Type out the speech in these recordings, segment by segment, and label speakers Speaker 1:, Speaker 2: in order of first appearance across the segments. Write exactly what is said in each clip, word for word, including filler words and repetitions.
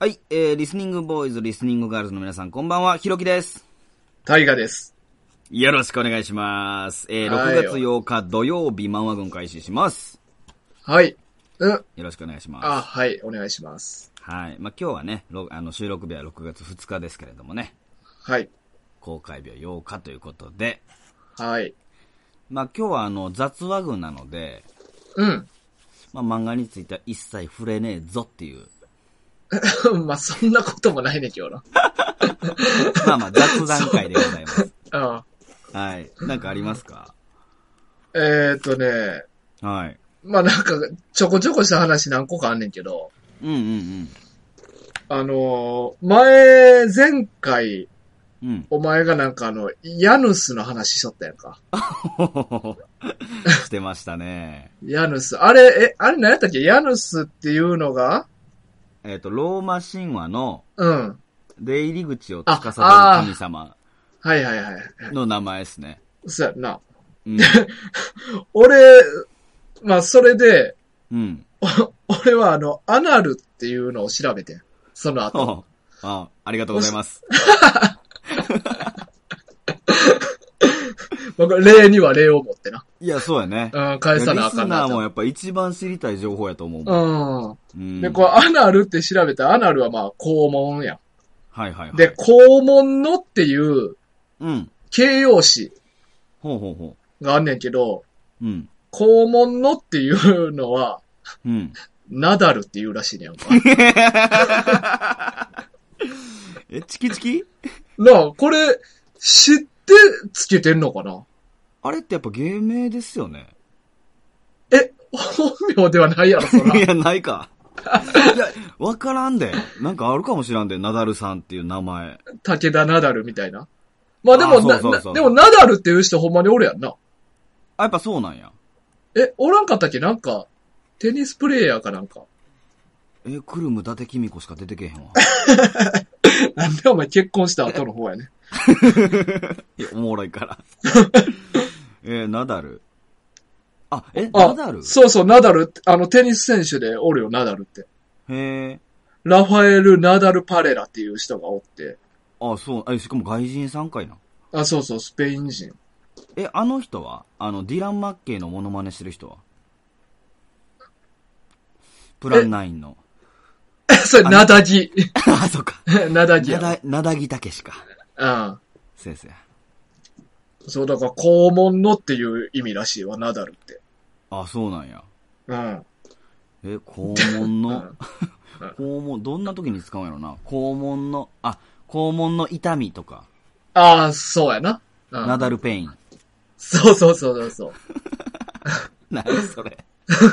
Speaker 1: はい、えー、リスニングボーイズ、リスニングガールズの皆さん、こんばんは、ひろきです。
Speaker 2: 大河です。
Speaker 1: よろしくお願いします。えー、ろくがつようか土曜日、漫画軍開始します。
Speaker 2: はい。うん。
Speaker 1: よろしくお願いします。
Speaker 2: あ、はい、お願いします。
Speaker 1: はい。まあ、今日はね、あの収録日はろくがつふつかですけれどもね。
Speaker 2: はい。
Speaker 1: 公開日はようかということで。
Speaker 2: はい。
Speaker 1: まあ、今日はあの、雑話群なので、
Speaker 2: うん。
Speaker 1: まあ、漫画については一切触れねえぞっていう。
Speaker 2: まあ、そんなこともないね、今日の。
Speaker 1: まあまあ、雑談会でございます。
Speaker 2: あ
Speaker 1: あはい。なんかありますか？
Speaker 2: えーっとね。
Speaker 1: はい。
Speaker 2: まあなんか、ちょこちょこした話何個かあんねんけど。
Speaker 1: うんうんうん。
Speaker 2: あのー、前、前回、
Speaker 1: うん、
Speaker 2: お前がなんかあの、ヤヌスの話しとったやんか。
Speaker 1: してましたね。
Speaker 2: ヤヌス。あれ、え、あれ何やったっけ？ヤヌスっていうのが
Speaker 1: えっ、ー、と、ローマ神話の、
Speaker 2: うん。
Speaker 1: 出入り口を司る神様
Speaker 2: はいはいはい。
Speaker 1: の名前ですね。
Speaker 2: そうやんな。
Speaker 1: うん、
Speaker 2: 俺、まあそれで、
Speaker 1: うん、
Speaker 2: 俺はあの、アナルっていうのを調べてん。その後。
Speaker 1: ああ、ありがとうございます。
Speaker 2: 例には例を持ってな。
Speaker 1: いや、そうやね。
Speaker 2: うん、返さなあかんな。
Speaker 1: リスナーもやっぱ一番知りたい情報やと思うも
Speaker 2: ん。うん。で、こう、アナルって調べたら、アナルはまあ、肛門やん。
Speaker 1: はいはいはい。
Speaker 2: で、肛門のっていう、
Speaker 1: うん。
Speaker 2: 形容詞。
Speaker 1: ほうほうほ
Speaker 2: う。があんねんけど、
Speaker 1: うん。
Speaker 2: 肛門のっていうのは、
Speaker 1: うん。
Speaker 2: ナダルっていうらしいねんか。
Speaker 1: え、チキチキ？
Speaker 2: なあ、これ、知ってつけてんのかな？
Speaker 1: あれってやっぱ芸名ですよね。
Speaker 2: え、本名ではないやろ、そら。
Speaker 1: いや、ないか。いや、わからんで。なんかあるかもしらんで、ナダルさんっていう名前。
Speaker 2: 武田ナダルみたいな。まあでも、
Speaker 1: あ、そうそうそうそう、
Speaker 2: でもナダルっていう人ほんまにおるやんな。
Speaker 1: あ、やっぱそうなんや。
Speaker 2: え、おらんかったっけ？なんか、テニスプレイヤーかなんか。
Speaker 1: え、クルム伊達公子しか出てけへんわ。
Speaker 2: なんでお前結婚した後の方やね。
Speaker 1: いや、おもろいから。えー、ナダル。あ、え、ナダル？
Speaker 2: そうそう、ナダルって、あの、テニス選手でおるよ、ナダルって。
Speaker 1: へー。
Speaker 2: ラファエル・ナダル・パレラっていう人がおって。
Speaker 1: あ、そう。え、しかも外人さんかいな。
Speaker 2: あ、そうそう、スペイン人。
Speaker 1: え、あの人はあの、ディラン・マッケイのモノマネしてる人はプランナインの。
Speaker 2: それ、ナダギ。
Speaker 1: あ、そっか。
Speaker 2: ナダギや。
Speaker 1: ナダ、ナダギタケシか。
Speaker 2: うん。
Speaker 1: 先生。
Speaker 2: そう、だから、肛門のっていう意味らしいわ、ナダルって。
Speaker 1: あ、そうなんや。
Speaker 2: うん。
Speaker 1: え、肛門の、
Speaker 2: うん、
Speaker 1: 肛門、どんな時に使うんやろな。肛門の、あ、肛門の痛みとか。
Speaker 2: ああ、そうやな。
Speaker 1: うん、ナダルペイン。
Speaker 2: そうそうそうそうそう。
Speaker 1: 何それ。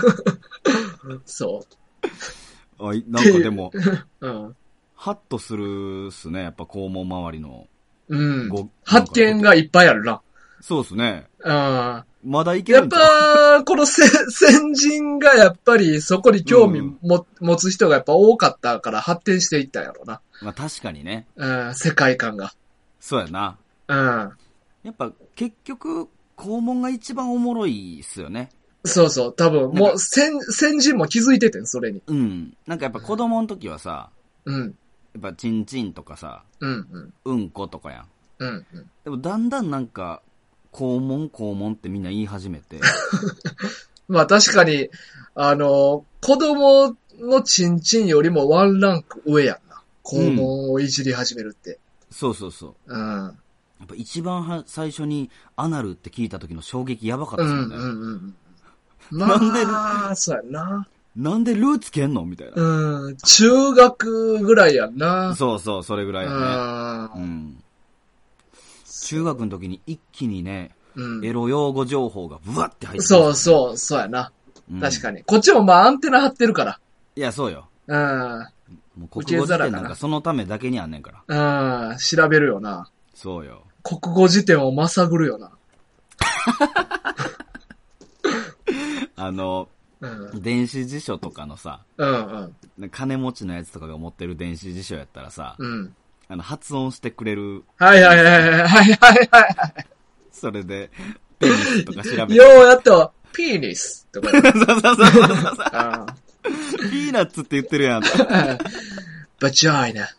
Speaker 2: そう。
Speaker 1: あ、なんかでも、
Speaker 2: うん。
Speaker 1: ハッとするっすね、やっぱ肛門周りの。
Speaker 2: うん。発見がいっぱいあるな。
Speaker 1: そうっすね。
Speaker 2: うん。
Speaker 1: まだいけるんちゃう？
Speaker 2: やっぱ、この先人がやっぱりそこに興味も、うん、持つ人がやっぱ多かったから発展していったんやろな。
Speaker 1: まあ確かにね。
Speaker 2: うん、世界観が。
Speaker 1: そうやな。
Speaker 2: うん。
Speaker 1: やっぱ結局、肛門が一番おもろいっすよね。
Speaker 2: そうそう。多分、もう先、先人も気づいててん、それに。
Speaker 1: うん。なんかやっぱ子供の時はさ、
Speaker 2: うん。
Speaker 1: やっぱチンチンとかさ、
Speaker 2: うんうん。
Speaker 1: うんことかやん。
Speaker 2: うんうん。
Speaker 1: でもだんだんなんか、肛門肛門ってみんな言い始めて。
Speaker 2: まあ確かに、あの、子供のチンチンよりもワンランク上やんな。肛門をいじり始めるって。
Speaker 1: うん、そうそうそう。
Speaker 2: うん。
Speaker 1: やっぱ一番は最初にアナルって聞いた時の衝撃やばかったですよね。うんうんうん。
Speaker 2: まあ、なんで、そうやな。
Speaker 1: なんでルーツけんのみたいな。
Speaker 2: うん。中学ぐらいやんな。
Speaker 1: そうそう、それぐらいやね。うん。中学の時に一気にね、うん、エロ用語情報がブワって入ってくる、ね。そう
Speaker 2: そう、そうやな、うん。確かに。こっちもまあアンテナ張ってるから。
Speaker 1: いや、そうよ。
Speaker 2: うん。
Speaker 1: もう国語辞典なんかそのためだけにあんねんか
Speaker 2: ら。うん。調べるよな。
Speaker 1: そうよ。
Speaker 2: 国語辞典をまさぐるよな。
Speaker 1: あの、うん、電子辞書とかのさ、
Speaker 2: うんうん、
Speaker 1: 金持ちのやつとかが持ってる電子辞書やったらさ、
Speaker 2: うん、
Speaker 1: あの発音してくれる。
Speaker 2: はいはいはいはいはいはいはい。
Speaker 1: それで、ペニスとか調べて。
Speaker 2: ようやったわ。ピーニスとか。
Speaker 1: そうそうそうそうそう。ピーナッツって言ってるやん。
Speaker 2: バチャイナ。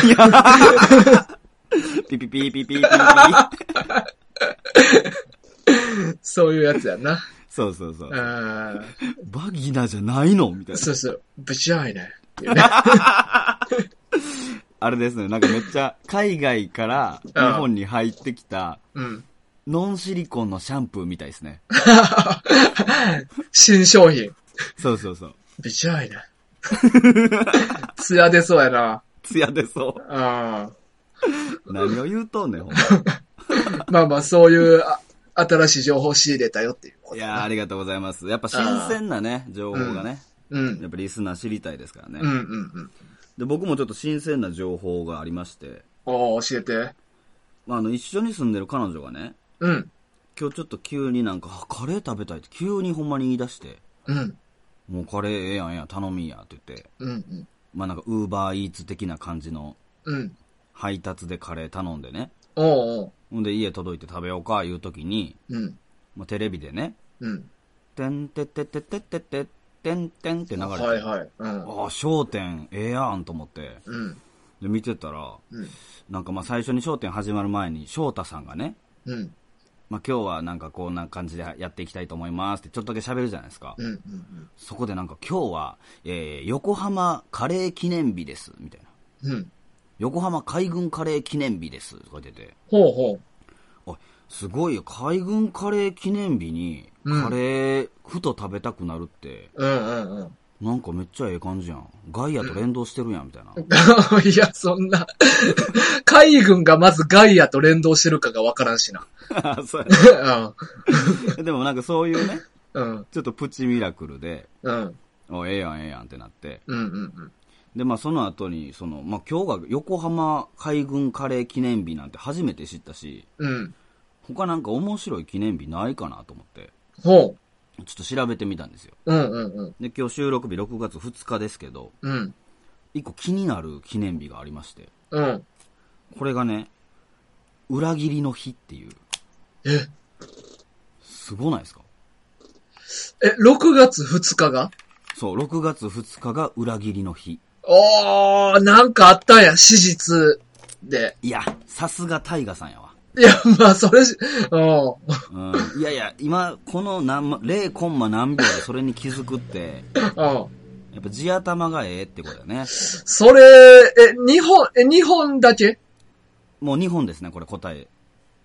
Speaker 1: ピピピピピピピピ。
Speaker 2: そういうやつやな。
Speaker 1: そうそうそう。
Speaker 2: あ
Speaker 1: バギナじゃないのみたいな。
Speaker 2: そうそう。バチャイナ。っていうね、
Speaker 1: あれですね、なんかめっちゃ海外から日本に入ってきた、うん、ノンシリコンのシャンプーみたいですね。
Speaker 2: 新商品。
Speaker 1: そうそうそう。
Speaker 2: ビチャイナ。ツヤ出そうやな。
Speaker 1: ツヤ出そう。
Speaker 2: あ
Speaker 1: 何を言うとんねん、ほん
Speaker 2: ま。まあまあ、そういう新しい情報を仕入れたよっていうこと。
Speaker 1: いやー、ありがとうございます。やっぱ新鮮なね、情報がね、うん。やっぱリスナー知りたいですからね。
Speaker 2: うんうんうん。
Speaker 1: で、僕もちょっと新鮮な情報がありまして。
Speaker 2: おー、教えて。
Speaker 1: まあ、あの、一緒に住んでる彼女がね、
Speaker 2: うん。
Speaker 1: 今日ちょっと急になんか、カレー食べたいって急にほんまに言い出して、
Speaker 2: うん。
Speaker 1: もうカレーええやんええやん、頼みやって言って、
Speaker 2: うんうん。
Speaker 1: まあなんか、ウーバーイーツ的な感じの、
Speaker 2: うん。
Speaker 1: 配達でカレー頼んでね。
Speaker 2: おうおう。
Speaker 1: ほんで家届いて食べようか、いうときに、
Speaker 2: うん。
Speaker 1: まあ、テレビでね、
Speaker 2: うん。
Speaker 1: てんてってってってってっててんてんって流れて、
Speaker 2: はいはい。うん、
Speaker 1: ああ、笑点ええやんと思って、
Speaker 2: うん、
Speaker 1: で見てたら、うん、なんかまあ最初に笑点始まる前に翔太さんがね、うん、まあ今日はなんかこんな感じでやっていきたいと思いますってちょっとだけ喋るじゃないですか。うんうんうん、そこでなんか今日は、えー、横浜カレー記念日ですみたいな。うん、横浜海軍カレー記念日ですとか出て。
Speaker 2: ほうほう。
Speaker 1: あ、すごいよ。海軍カレー記念日にカレーふと食べたくなるって、うんうんうん、なんかめっちゃええ感じやん。ガイアと連動してるやんみたいな。
Speaker 2: いや、そんな海軍がまずガイアと連動してるかがわからんしな。
Speaker 1: そうやでもなんかそういうね、うん、ちょっとプチミラクルで、うん、おええやんええやんってなって、うんうんうん、でまあその後にそのまあ今日が横浜海軍カレー記念日なんて初めて知ったし、うん、他なんか面白い記念日ないかなと思って、ほう、ちょっと調べてみたんですよ。うんうんうん、で今日収録日ろくがつふつかですけど、うん、一個気になる記念日がありまして、うん、これがね、裏切りの日っていう。え、すごないですか？
Speaker 2: え、ろくがつふつかが？
Speaker 1: そう、ろくがつふつかが裏切りの日。
Speaker 2: おー、なんかあったんや、史実で。
Speaker 1: いや、さすがタイガさんやわ。
Speaker 2: いや、まあ、それし、うん。
Speaker 1: いやいや、今、この何、ゼロコンマ何秒でそれに気づくって、うん。やっぱ地頭がええってことだね。
Speaker 2: それ、え、日本、え、日本だけ？
Speaker 1: もう日本ですね、これ答え。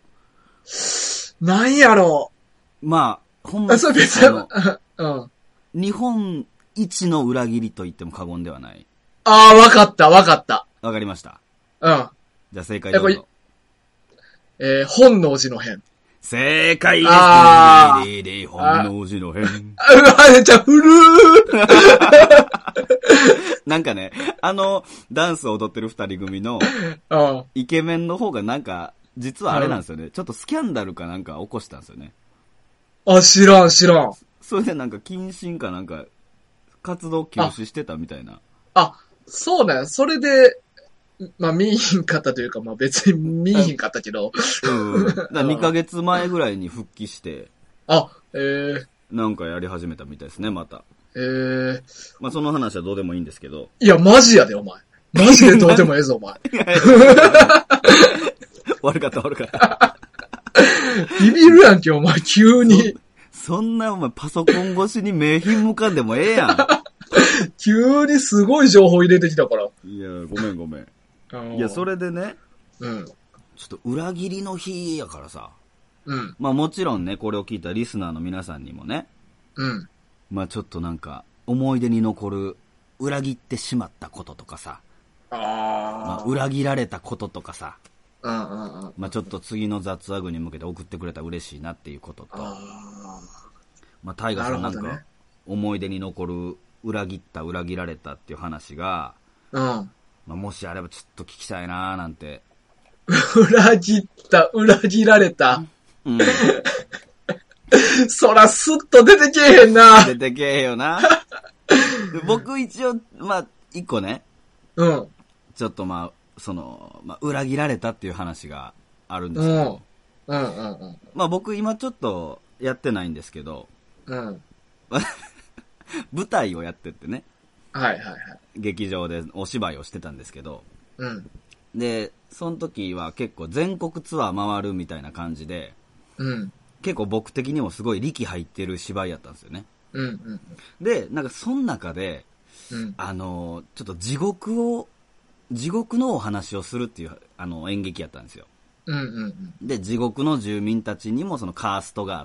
Speaker 2: なんやろ
Speaker 1: う。まあ、ほんまに、
Speaker 2: それ別に、うん。
Speaker 1: 日本一の裏切りと言っても過言ではない。
Speaker 2: ああ、わかった、わかった。
Speaker 1: わかりました。
Speaker 2: うん。
Speaker 1: じゃあ正解どうぞ。
Speaker 2: えー、本能寺の変。
Speaker 1: 正解です。あー。本能寺の変。
Speaker 2: あれじゃ、古ー
Speaker 1: なんかね、あの、ダンスを踊ってる二人組の、イケメンの方がなんか、実はあれなんですよね、うん。ちょっとスキャンダルかなんか起こしたんですよね。
Speaker 2: あ、知らん、知らん。
Speaker 1: それでなんか、謹慎かなんか、活動休止してたみたいな。
Speaker 2: あ、そうね。それで、まあ、見えひんかったというか、まあ別に見えひんかったけど。
Speaker 1: うん。だからにかげつまえぐらいに復帰して。
Speaker 2: あ、ええー。
Speaker 1: なんかやり始めたみたいですね、また。
Speaker 2: ええー。
Speaker 1: まあその話はどうでもいいんですけど。
Speaker 2: いや、マジやで、お前。マジでどうでもええぞ、お前。
Speaker 1: 悪かった、悪かった。
Speaker 2: ビビるやんけ、お前、急に。
Speaker 1: そ、そんなお前パソコン越しに名品向かんでもええやん。
Speaker 2: 急にすごい情報入れてきたから。
Speaker 1: いや、ごめんごめん。いや、それでね、うん。ちょっと裏切りの日やからさ。うん。まあもちろんね、これを聞いたリスナーの皆さんにもね。うん。まあちょっとなんか、思い出に残る、裏切ってしまったこととかさ。ああ。まあ裏切られたこととかさ。うんうんうん。まあちょっと次の雑話具に向けて送ってくれたら嬉しいなっていうことと。ああ。まあタイガさんなんか、ね、思い出に残る、裏切った裏切られたっていう話が、うん。まあ、もしあればちょっと聞きたいなーなんて。
Speaker 2: 裏切った、裏切られた。うん。そらスッと出てけえへんな。
Speaker 1: 出てけえへんよな。僕一応、まあ、一個ね。うん。ちょっとまあ、その、まあ、裏切られたっていう話があるんですけど。うん。うんうんうん。まあ僕今ちょっとやってないんですけど。うん。舞台をやってってね。
Speaker 2: はいはいはい。
Speaker 1: 劇場でお芝居をしてたんですけど、
Speaker 2: うん。
Speaker 1: で、その時は結構全国ツアー回るみたいな感じで、
Speaker 2: うん。
Speaker 1: 結構僕的にもすごい力入ってる芝居やったんですよね。
Speaker 2: うんうん。
Speaker 1: で、なんかその中で、うん、あの、ちょっと地獄を、地獄のお話をするっていう、あの、演劇やったんですよ。
Speaker 2: うんうんうん。
Speaker 1: で、地獄の住民たちにもそのカーストがあって、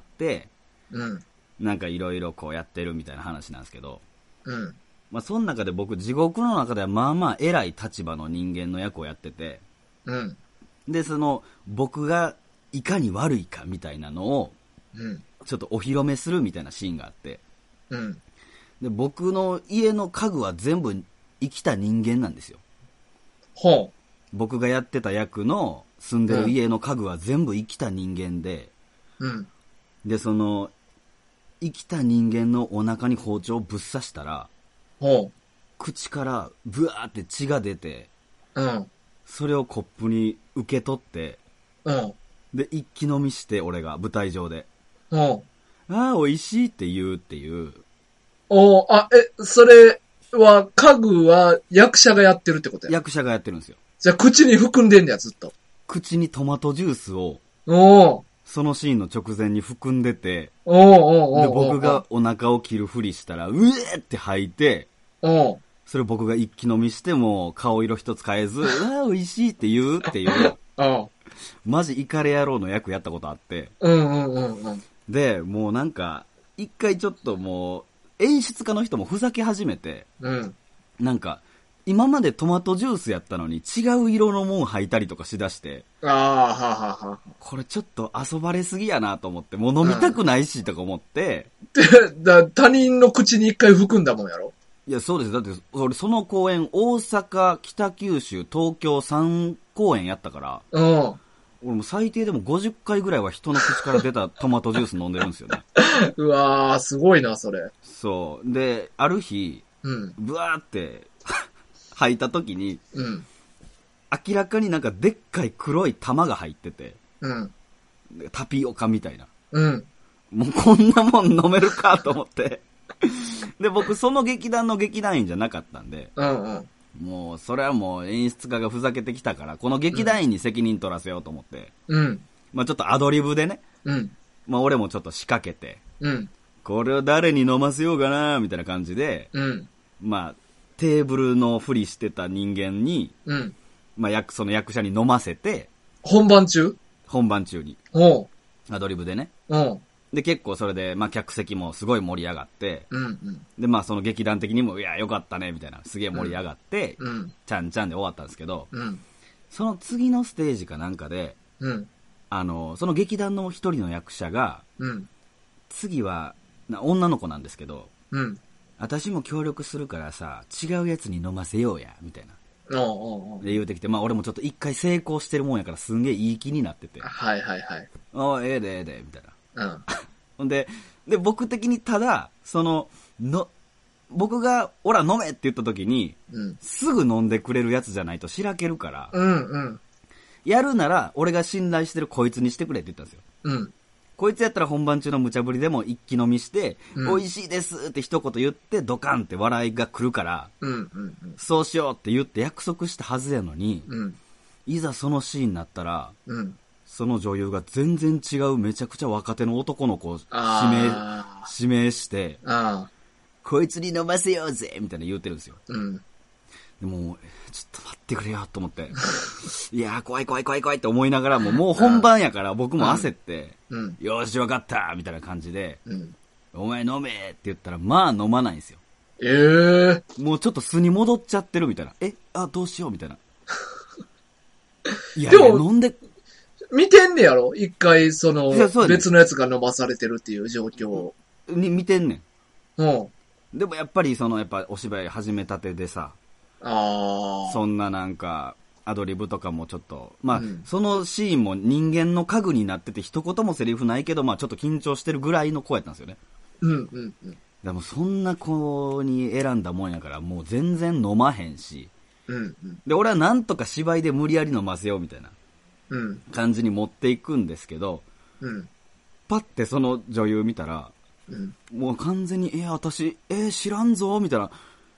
Speaker 2: うん。
Speaker 1: なんかいろいろこうやってるみたいな話なんですけど、
Speaker 2: うん。
Speaker 1: まあその中で僕、地獄の中ではまあまあ偉い立場の人間の役をやってて、
Speaker 2: うん。
Speaker 1: で、その、僕がいかに悪いかみたいなのを、うん。ちょっとお披露目するみたいなシーンがあって、うん。で、僕の家の家具は全部生きた人間なんですよ。
Speaker 2: ほう。
Speaker 1: 僕がやってた役の住んでる家の家具は全部生きた人間で、うん。で、その、生きた人間のお腹に包丁をぶっ刺したら、ほう。口からブワーって血が出て、うん。それをコップに受け取って、うん。で、一気飲みして、俺が舞台上で。うん。ああ、美味しいって言うっていう。
Speaker 2: おあ、え、それは、家具は役者がやってるってことや？
Speaker 1: 役者がやってるんですよ。
Speaker 2: じゃあ、口に含んでんねや、ずっと。
Speaker 1: 口にトマトジュースを、
Speaker 2: お
Speaker 1: そのシーンの直前に含んでて、
Speaker 2: おお
Speaker 1: で、僕がお腹を切るふりしたら、うえーって吐いて、おそれ僕が一気飲みしても、顔色一つ変えず、うわー美味しいって言うっていう、マジイカレ野郎の役やったことあって、
Speaker 2: うんうんうんうん。
Speaker 1: で、もうなんか、一回ちょっともう、演出家の人もふざけ始めて、うん、なんか、今までトマトジュースやったのに違う色のもん吐いたりとかしだして、
Speaker 2: ああ、ははは。こ
Speaker 1: れちょっと遊ばれすぎやなと思って、もう飲みたくないしとか思って。
Speaker 2: うん、だ他人の口に一回含んだもんやろ？
Speaker 1: いや、そうです。だって、俺その公演、大阪、北九州、東京さん公演やったから、うん。俺も最低でもごじゅっかいぐらいは人の口から出たトマトジュース飲んでるんですよね。
Speaker 2: うわー、すごいな、それ。
Speaker 1: そう。で、ある日、うん、ブワーって、吐いた時に、うん、明らかになんかでっかい黒い玉が入ってて、うん、タピオカみたいな。うん、もうこんなもん飲めるかと思って。で、僕その劇団の劇団員じゃなかったんで、うんうん、もうそれはもう演出家がふざけてきたから、この劇団員に責任取らせようと思って、うん、まあちょっとアドリブでね、うん、まあ俺もちょっと仕掛けて、うん、これを誰に飲ませようかなみたいな感じで、うん、まあテーブルのふりしてた人間に、うん。まあ、役、その役者に飲ませて、
Speaker 2: 本番中？
Speaker 1: 本番中に。
Speaker 2: おう。
Speaker 1: アドリブでね。うん。で、結構それで、まあ、客席もすごい盛り上がって、うんうん。で、まあ、その劇団的にも、いや、よかったね、みたいな、すげえ盛り上がって、うん。ちゃんちゃんで終わったんですけど、うん。その次のステージかなんかで、うん。あの、その劇団の一人の役者が、うん。次は、な女の子なんですけど、うん。私も協力するからさ、違うやつに飲ませようや、みたいな。おうおうおうで言うてきて、まあ俺もちょっと一回成功してるもんやからすんげえいい気になってて。
Speaker 2: はいはいはい。
Speaker 1: ああ、ええでええで、みたいな。うん。ほんで、で、僕的にただ、その、の、僕が、おら飲めって言った時に、うん、すぐ飲んでくれるやつじゃないとしらけるから、うんうん。やるなら、俺が信頼してるこいつにしてくれって言ったんですよ。うん。こいつやったら本番中の無茶ぶりでも一気飲みして、うん、美味しいですって一言言ってドカンって笑いが来るから、うんうんうん、そうしようって言って約束したはずやのに、うん、いざそのシーンになったら、うん、その女優が全然違うめちゃくちゃ若手の男の子を指名、指名して、こいつに飲ませようぜみたいな言うてるんですよ。うんでも、ちょっと待ってくれよと思って。いやー、怖い怖い怖い怖いって思いながらも、もう本番やから僕も焦って、うん、よーしわかったみたいな感じで、うん、お前飲めって言ったら、まあ飲まないんですよ。
Speaker 2: えー、
Speaker 1: もうちょっと素に戻っちゃってるみたいな。え、あ、どうしようみたいな。
Speaker 2: いやいや、飲んで、見てんねやろ一回、その、別のやつが飲まされてるっていう状況を。
Speaker 1: に、見てんねん。うん。でもやっぱり、その、やっぱお芝居始めたてでさ、あそんななんかアドリブとかもちょっとまあ、うん、そのシーンも人間の家具になってて一言もセリフないけどまあちょっと緊張してるぐらいの子やったんですよね。うんうんうん。でもそんな子に選んだもんやからもう全然飲まへんし、うんうん、で俺はなんとか芝居で無理やり飲ませようみたいな感じに持っていくんですけど、うん、パッてその女優見たら、うん、もう完全にえー、私えー、知らんぞみたいな。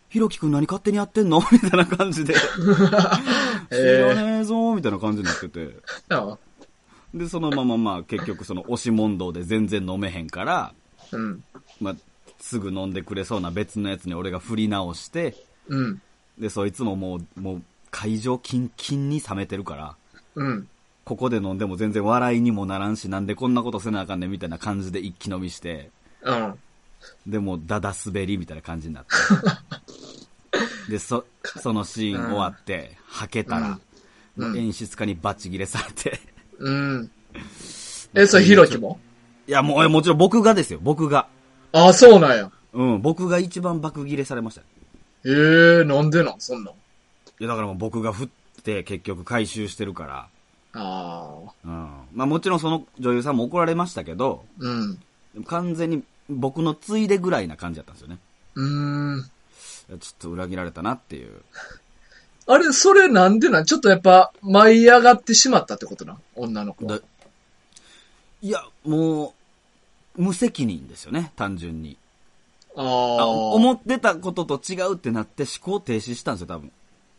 Speaker 1: ひろきくん何勝手にやってんのみたいな感じで。知らねえぞみたいな感じになってて。で、そのまままあ結局その押し問答で全然飲めへんから、うん、まあ、すぐ飲んでくれそうな別のやつに俺が振り直して、うん、で、そいつももう、もう会場キンキンに冷めてるから、うん、ここで飲んでも全然笑いにもならんし、なんでこんなことせなあかんねんみたいな感じで一気飲みして、うん、でもダダ滑りみたいな感じになってで そ, そのシーン終わってはけたら、うん、演出家にバチ切れされてうん。
Speaker 2: え、それひろきも？
Speaker 1: いや、もう、もちろん僕がですよ、僕が。
Speaker 2: ああ、そうなんや。
Speaker 1: うん、僕が一番爆切れされました。
Speaker 2: ええー、なんでなんそんなん。い
Speaker 1: や、だからもう僕が振って結局回収してるから。ああ。うん。まあもちろんその女優さんも怒られましたけど、うん。完全に僕のついでぐらいな感じだったんですよね。うーん。ちょっと裏切られたなっていう。
Speaker 2: あれ、それなんでなんちょっとやっぱ舞い上がってしまったってことな女の子は。
Speaker 1: いや、もう、無責任ですよね、単純に。ああ。思ってたことと違うってなって思考停止したんですよ、多分。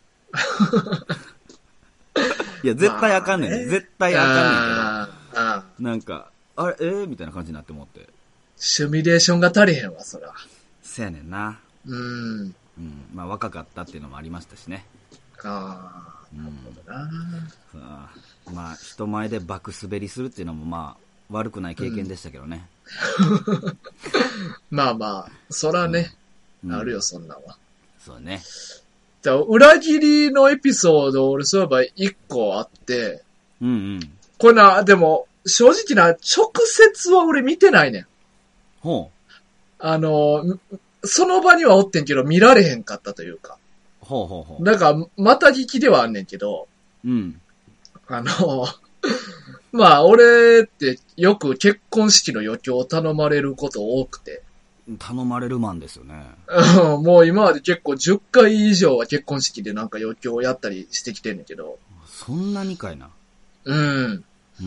Speaker 1: いや、絶対あかんねん、ね。絶対あかんねんけど。あなんか、あれ、えー、みたいな感じになって思って。
Speaker 2: シミュレーションが足りへんわ、そら。
Speaker 1: せやねんな。うん。うん。まあ若かったっていうのもありましたしね。ああ、なるほどな、うん。まあ、人前で爆滑りするっていうのもまあ、悪くない経験でしたけどね。
Speaker 2: うん、まあまあ、そらね、うん、あるよ、そんなんは。
Speaker 1: そうね。
Speaker 2: じゃあ、裏切りのエピソード、俺そういえば一個あって、うんうん。これな、でも、正直な、直接は俺見てないねん。ほう。あの、その場にはおってんけど、見られへんかったというか。ほうほうほう。なんか、また聞きではあんねんけど、うん。あの、まあ、俺ってよく結婚式の余興を頼まれること多くて。
Speaker 1: 頼まれるマンですよね。
Speaker 2: もう今まで結構じゅっかい以上は結婚式でなんか余興をやったりしてきてんねんけど。
Speaker 1: そんなにかいな。
Speaker 2: うん。うん、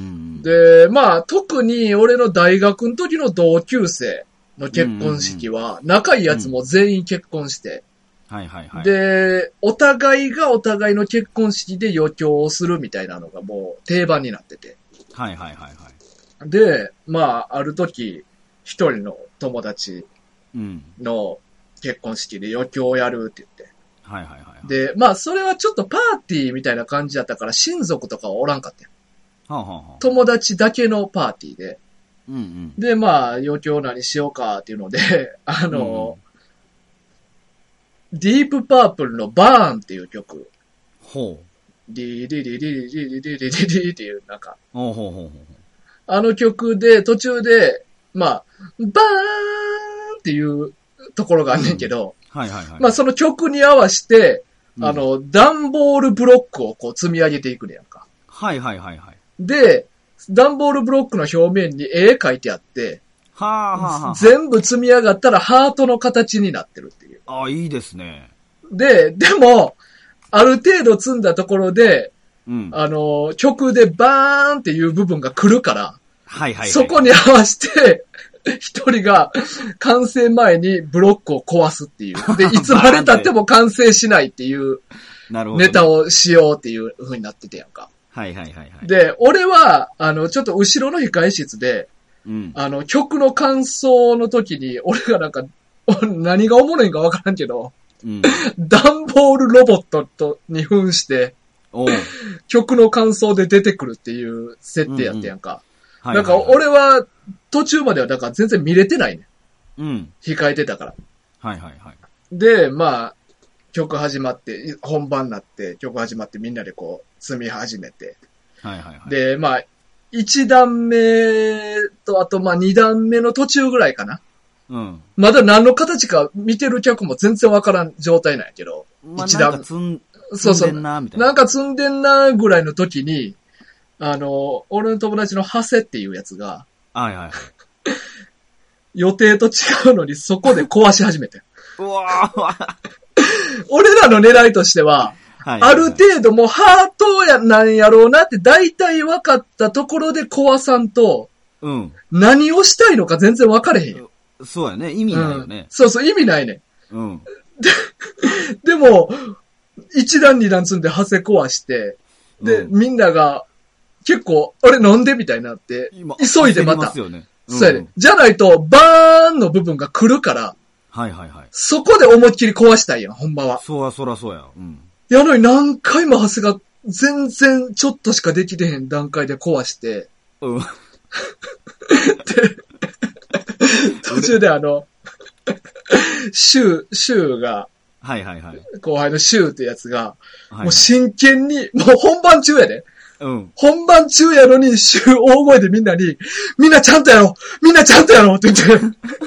Speaker 2: で、まあ、特に俺の大学の時の同級生の結婚式は、仲いいやつも全員結婚して、はいはいはい。で、お互いがお互いの結婚式で余興をするみたいなのがもう定番になってて。はいはいはいはい。で、まあ、ある時、一人の友達の結婚式で余興をやるって言って。はいはいはい、はい。で、まあ、それはちょっとパーティーみたいな感じだったから親族とかはおらんかったよ。はあはあ、友達だけのパーティーで。うんうん、で、まあ、余興何しようかっていうので、あの、うん、ディープパープルのバーンっていう曲。ほう。ディーディディディディディディディディディっていう、なんか。ほうほうほうほう。あの曲で、途中で、まあ、バーンっていうところがあんねんけど、うん、はいはいはい。まあ、その曲に合わせて、うん、あの、段ボールブロックをこう積み上げていくねやんか。はいはいはいはい。で、段ボールブロックの表面に絵描いてあって、はあはあはあ、全部積み上がったらハートの形になってるっていう。
Speaker 1: ああ、いいですね。
Speaker 2: で、でも、ある程度積んだところで、うん、あの、曲でバーンっていう部分が来るから、はいはいはい、そこに合わせて、一人が完成前にブロックを壊すっていう。で、いつまで経っても完成しないっていうネタをしようっていう風になっててやんか。はいはいはいはい。で、俺は、あの、ちょっと後ろの控え室で、うん、あの、曲の感想の時に、俺がなんか、何がおもろいんかわからんけど、うん、段ボールロボットとに扮して、曲の感想で出てくるっていう設定やってやんか。うんうん、なんか俺は途中まではだから全然見れてないね。うん。控えてたから。はいはいはい。で、まあ、曲始まって、本番になって曲始まってみんなでこう積み始めて。はいはいはい。で、まあ、一段目とあとまあ二段目の途中ぐらいかな。うん。まだ何の形か見てる客も全然わからん状態なんやけど。まあ、一段。なんか積ん、そうそう。積んでんなみたいな。なんか積んでんなぐらいの時に、あの、俺の友達のハセっていうやつが、はいはい。予定と違うのにそこで壊し始めて。うわー俺らの狙いとしては、はいはいはい、ある程度もうハートやなんやろうなって大体分かったところで壊さんと、うん。何をしたいのか全然分かれへんよ。
Speaker 1: そうやね。意味ないよね、
Speaker 2: うん。そうそう、意味ないね。うん。 で、でも、一段二段積んで、ハセ壊して、で、うん、みんなが、結構、あれなんでみたいになって、急いでまた。
Speaker 1: ますよね。
Speaker 2: うん、そうやね。じゃないと、バーンの部分が来るから、
Speaker 1: はいはいはい。
Speaker 2: そこで思いっきり壊したいやん、ほんまは。
Speaker 1: そうや、そらそうや。うん。
Speaker 2: やのに何回もハセが、全然ちょっとしかできてへん段階で壊して、うん。で、途中であの、シュー、シューが、
Speaker 1: はいはいはい。
Speaker 2: 後輩のシューってやつが、はいはい、もう真剣に、もう本番中やで。うん。本番中やのに、シュー大声でみんなに、みんなちゃんとやろうみんなちゃんとやろうって言って。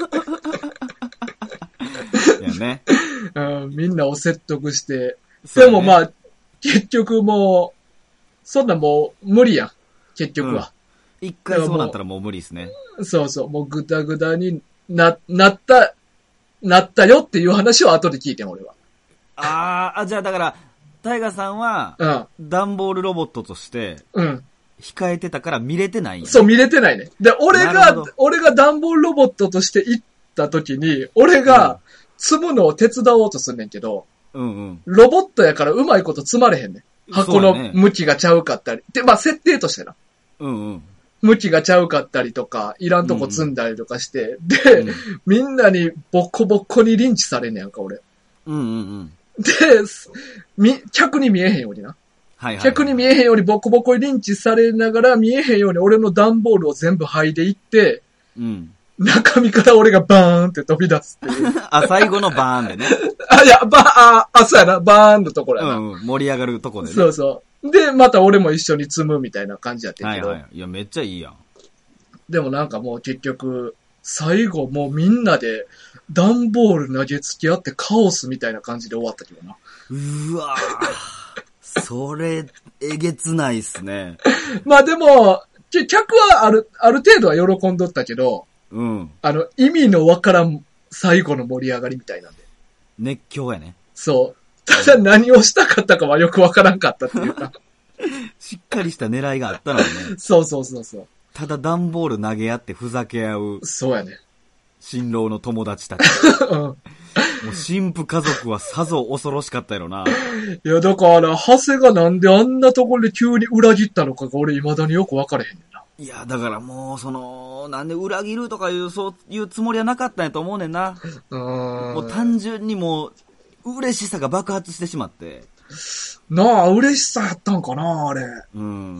Speaker 2: いやね、うん。みんなを説得して。でもまあ、結局もう、そんなもう無理やん。結局は。
Speaker 1: うん、一回そうなったらもう無理ですね。
Speaker 2: そうそう。もうぐだぐだにな、なった、なったよっていう話を後で聞いてん、俺は。
Speaker 1: ああ、じゃあだから、タイガさんは、うん。段ボールロボットとして、うん。控えてたから見れてないんや。
Speaker 2: そう、見れてないね。で、俺が、俺が段ボールロボットとして行った時に、俺が積むのを手伝おうとすんねんけど、うんうん。ロボットやからうまいこと積まれへんねん。箱の向きがちゃうかったり。で、まあ設定としてな。うんうん。向きがちゃうかったりとか、いらんとこ積んだりとかして、うん、で、うん、みんなにボコボコにリンチされんねやんか、俺。うんうんうん。で、み、客に見えへんようにな。はいはい、はい。客に見えへんようにボコボコにリンチされながら見えへんように俺の段ボールを全部剥いでいって、うん。中身から俺がバーンって飛び出すっていう。
Speaker 1: あ、最後のバーンでね。
Speaker 2: あ、いや、バーン、あ、あ、そうやな、バーンのところやな。
Speaker 1: うん、うん、盛り上がるとこでね。
Speaker 2: そうそう。で、また俺も一緒に積むみたいな感じやってんけど。はいはい。
Speaker 1: いや、めっちゃいいやん。
Speaker 2: でもなんかもう結局、最後もうみんなで段ボール投げつけ合ってカオスみたいな感じで終わったけどな。
Speaker 1: うわぁ。それ、えげつないっすね。
Speaker 2: まあでも、客はある、ある程度は喜んどったけど、うん。あの、意味のわからん最後の盛り上がりみたいなんで。
Speaker 1: 熱狂やね。
Speaker 2: そう。ただ何をしたかったかはよくわからんかったっていうか。
Speaker 1: しっかりした狙いがあったのね。
Speaker 2: そうそうそうそう。
Speaker 1: ただ段ボール投げ合ってふざけ合う。
Speaker 2: そうやね。
Speaker 1: 新郎の友達たち。うん。もう新婦家族はさぞ恐ろしかったやろな。
Speaker 2: いや、だから、ハセがなんであんなところで急に裏切ったのかが俺未だによく分かれへんねんな。
Speaker 1: いや、だからもう、その、なんで裏切るとかいう、そういうつもりはなかったんやと思うねんな。うーん。もう単純にもう、嬉しさが爆発してしまって。
Speaker 2: なあ、嬉しさやったんかな、あれ。
Speaker 1: うん。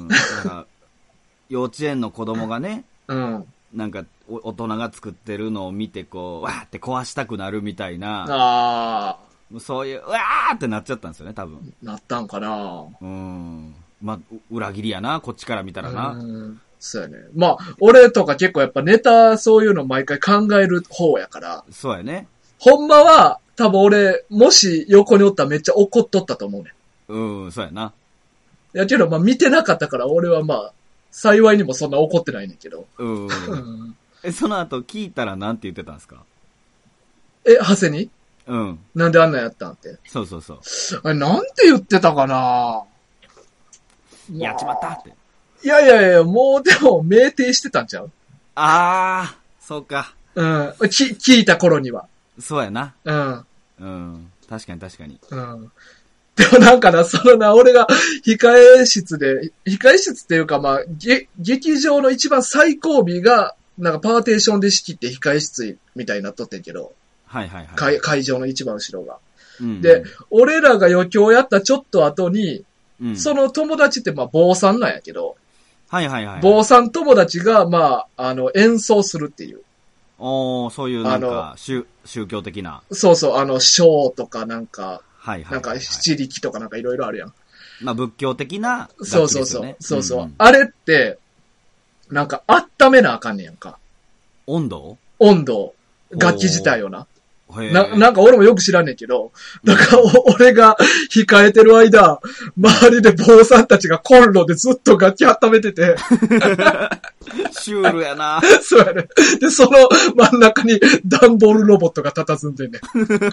Speaker 1: だから、幼稚園の子供がね、うん。なんか、大人が作ってるのを見て、こう、わーって壊したくなるみたいな。ああ。そういう、わーってなっちゃったんですよね、多分。
Speaker 2: なったんかな。
Speaker 1: うん。まあ、裏切りやな、こっちから見たらな。うん。
Speaker 2: そうやね。まあ、俺とか結構やっぱネタ、そういうの毎回考える方やから。
Speaker 1: そうやね。
Speaker 2: ほんまは、多分俺、もし横におったらめっちゃ怒っとったと思うね。
Speaker 1: うん、そうやな。
Speaker 2: やけど、まあ見てなかったから俺はまあ、幸いにもそんな怒ってないねんけど。うん。
Speaker 1: え、その後聞いたらなんて言ってたんですか？
Speaker 2: え、ハセに？
Speaker 1: うん。
Speaker 2: なんであんなやったんって。
Speaker 1: そうそうそう。
Speaker 2: あれ、なんて言ってたかな？
Speaker 1: やっちまったって。
Speaker 2: いやいやいや、もうでも、酩酊してたんちゃう？
Speaker 1: あー、そうか。
Speaker 2: うん。き、聞いた頃には。
Speaker 1: そうやな。
Speaker 2: うん。
Speaker 1: うん。確かに確かに。
Speaker 2: うん。でもなんかな、そのな、俺が控え室で、控え室っていうかまあ、げ、劇場の一番最後尾が、なんかパーテーションで仕切って控え室みたいになっとってんけど。
Speaker 1: はいはいはい。
Speaker 2: 会、会場の一番後ろが。うんうん、で、俺らが余興やったちょっと後に、うん、その友達ってまあ坊さんなんやけど。
Speaker 1: はいはいはい。
Speaker 2: 坊さん友達がまあ、あの、演奏するっていう。
Speaker 1: おー、そういうなんか、宗、宗教的な。
Speaker 2: そうそう、あの、ショーとかなんか、はいはいはいはい、なんか七力とかなんかいろいろあるやん。
Speaker 1: まあ仏教的な、ね。
Speaker 2: そうそうそう。そうそう、うんうん。あれって、なんか温めなあかんねやんか。
Speaker 1: 温度？
Speaker 2: 温度。楽器自体をな。な、なんか俺もよく知らんねんけど、だから、うん、俺が控えてる間、周りで坊さんたちがコンロでずっと楽器温めてて。
Speaker 1: シュールやな。
Speaker 2: そうやね。で、その真ん中に段ボールロボットが佇んでんねん。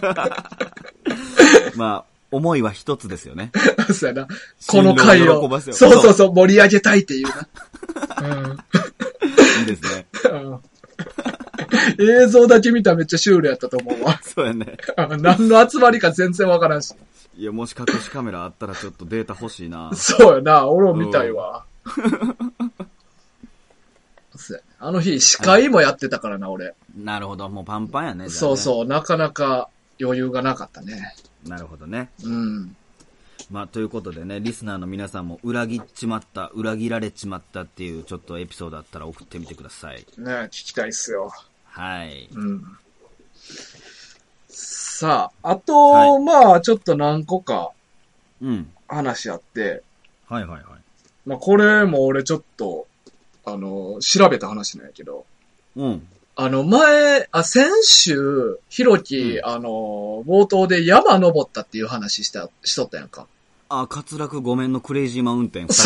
Speaker 1: まあ、思いは一つですよね。
Speaker 2: そうやな。この回を。そうそうそう、盛り上げたいっていうな。うん、
Speaker 1: いいですね。
Speaker 2: 映像だけ見たらめっちゃシュールやったと思うわ。
Speaker 1: そうやね。
Speaker 2: 何の集まりか全然わからんし。
Speaker 1: いや、もし隠しカメラあったらちょっとデータ欲しいな。
Speaker 2: そうやな、俺も見たいわ。あの日、司会もやってたからな、はい、俺。
Speaker 1: なるほど、もうパンパンやね。ね
Speaker 2: そうそう、なかなか余裕がなかったね。
Speaker 1: なるほどね。
Speaker 2: うん。
Speaker 1: まあ、ということでね、リスナーの皆さんも裏切っちまった、裏切られちまったっていうちょっとエピソードあったら送ってみてください。
Speaker 2: ね、聞きたいっすよ。
Speaker 1: はい。
Speaker 2: うん。さあ、あと、はい、まあ、ちょっと何個か、うん。話あって。
Speaker 1: はいはいはい。
Speaker 2: まあ、これも俺ちょっと、あの、調べた話なんやけど。
Speaker 1: うん。
Speaker 2: あの、前、あ、先週、ひろき、うん、あの、冒頭で山登ったっていう話した、しとったやんか。
Speaker 1: あ、滑落ごめんのクレイジーマウンテン。
Speaker 2: そう、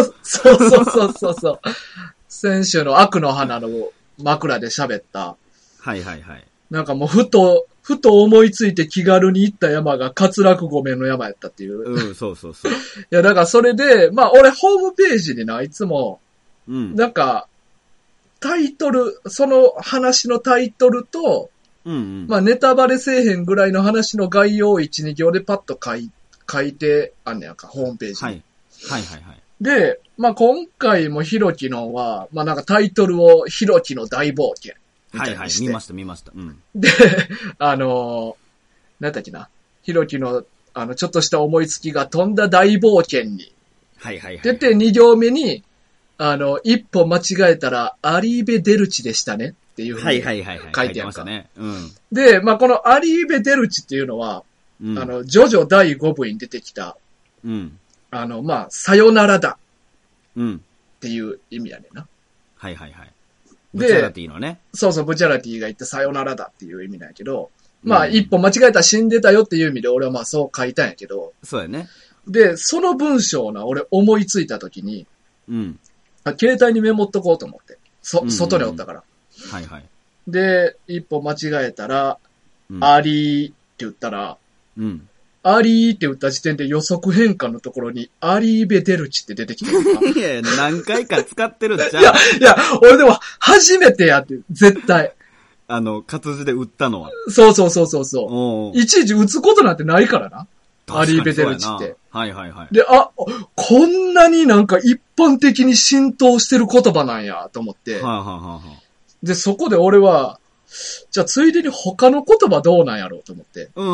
Speaker 2: そうそうそうそうそう。先週の悪の花の枕で喋った。
Speaker 1: はいはいはい。
Speaker 2: なんかもうふと、ふと思いついて気軽に行った山が滑落ごめんの山やったっていう。
Speaker 1: うん、そうそうそう。い
Speaker 2: や、だからそれで、まあ俺ホームページにな、いつも、
Speaker 1: うん、
Speaker 2: なんか、タイトル、その話のタイトルと、
Speaker 1: うんうん、
Speaker 2: まあネタバレせえへんぐらいの話の概要をいち、に行でパッと書い、書いてあんねやんか、ホームページに。
Speaker 1: はい。はいはいはい。
Speaker 2: で、まあ今回もひろきのは、まあなんかタイトルをひろきの大冒険。
Speaker 1: はいはい、見ました見ました。うん。
Speaker 2: で、あのー、なんだっけな、ひろきの、あの、ちょっとした思いつきが飛んだ大冒険に。
Speaker 1: はいはいはい。
Speaker 2: 出てに行目に、あの、一歩間違えたら、アリーベ・デルチでしたねっていうふうに書いてある。はいはいはい、はい。書いてましたね。
Speaker 1: うん。
Speaker 2: で、まあこのアリーベ・デルチっていうのは、うん、あの、ジョジョだいごぶに出てきた、
Speaker 1: うん。
Speaker 2: あの、まあ、さよならだ。
Speaker 1: うん。
Speaker 2: っていう意味やねんな。
Speaker 1: はいはいはい。ブチャラティのね。
Speaker 2: そうそう、ブチャラティが言ってさよならだっていう意味なんやけど、まあ、うん、一歩間違えたら死んでたよっていう意味で俺はまあそう書いたんやけど。
Speaker 1: そうやね。
Speaker 2: で、その文章をな、俺思いついたときに、
Speaker 1: うん。
Speaker 2: 携帯にメモっとこうと思って。そ、うんうんうん、外におったから。
Speaker 1: はいはい。
Speaker 2: で、一歩間違えたら、
Speaker 1: うん、
Speaker 2: アリーって言ったら、
Speaker 1: うん。
Speaker 2: アリーって打った時点で予測変換のところに、アリーベデルチって出てきてるか。
Speaker 1: いやいや、何回か使ってるんちゃう
Speaker 2: いや、いや、俺でも初めてやって、絶対。
Speaker 1: あの、活字で打ったのは。
Speaker 2: そうそうそうそうそう。いちいち打つことなんてないからな。アリーベデルチって。
Speaker 1: はいはいはい。
Speaker 2: で、あ、こんなになんか一般的に浸透してる言葉なんや、と思って。
Speaker 1: はいはいはいはい。
Speaker 2: で、そこで俺は、じゃあついでに他の言葉どうなんやろうと思って。
Speaker 1: うん。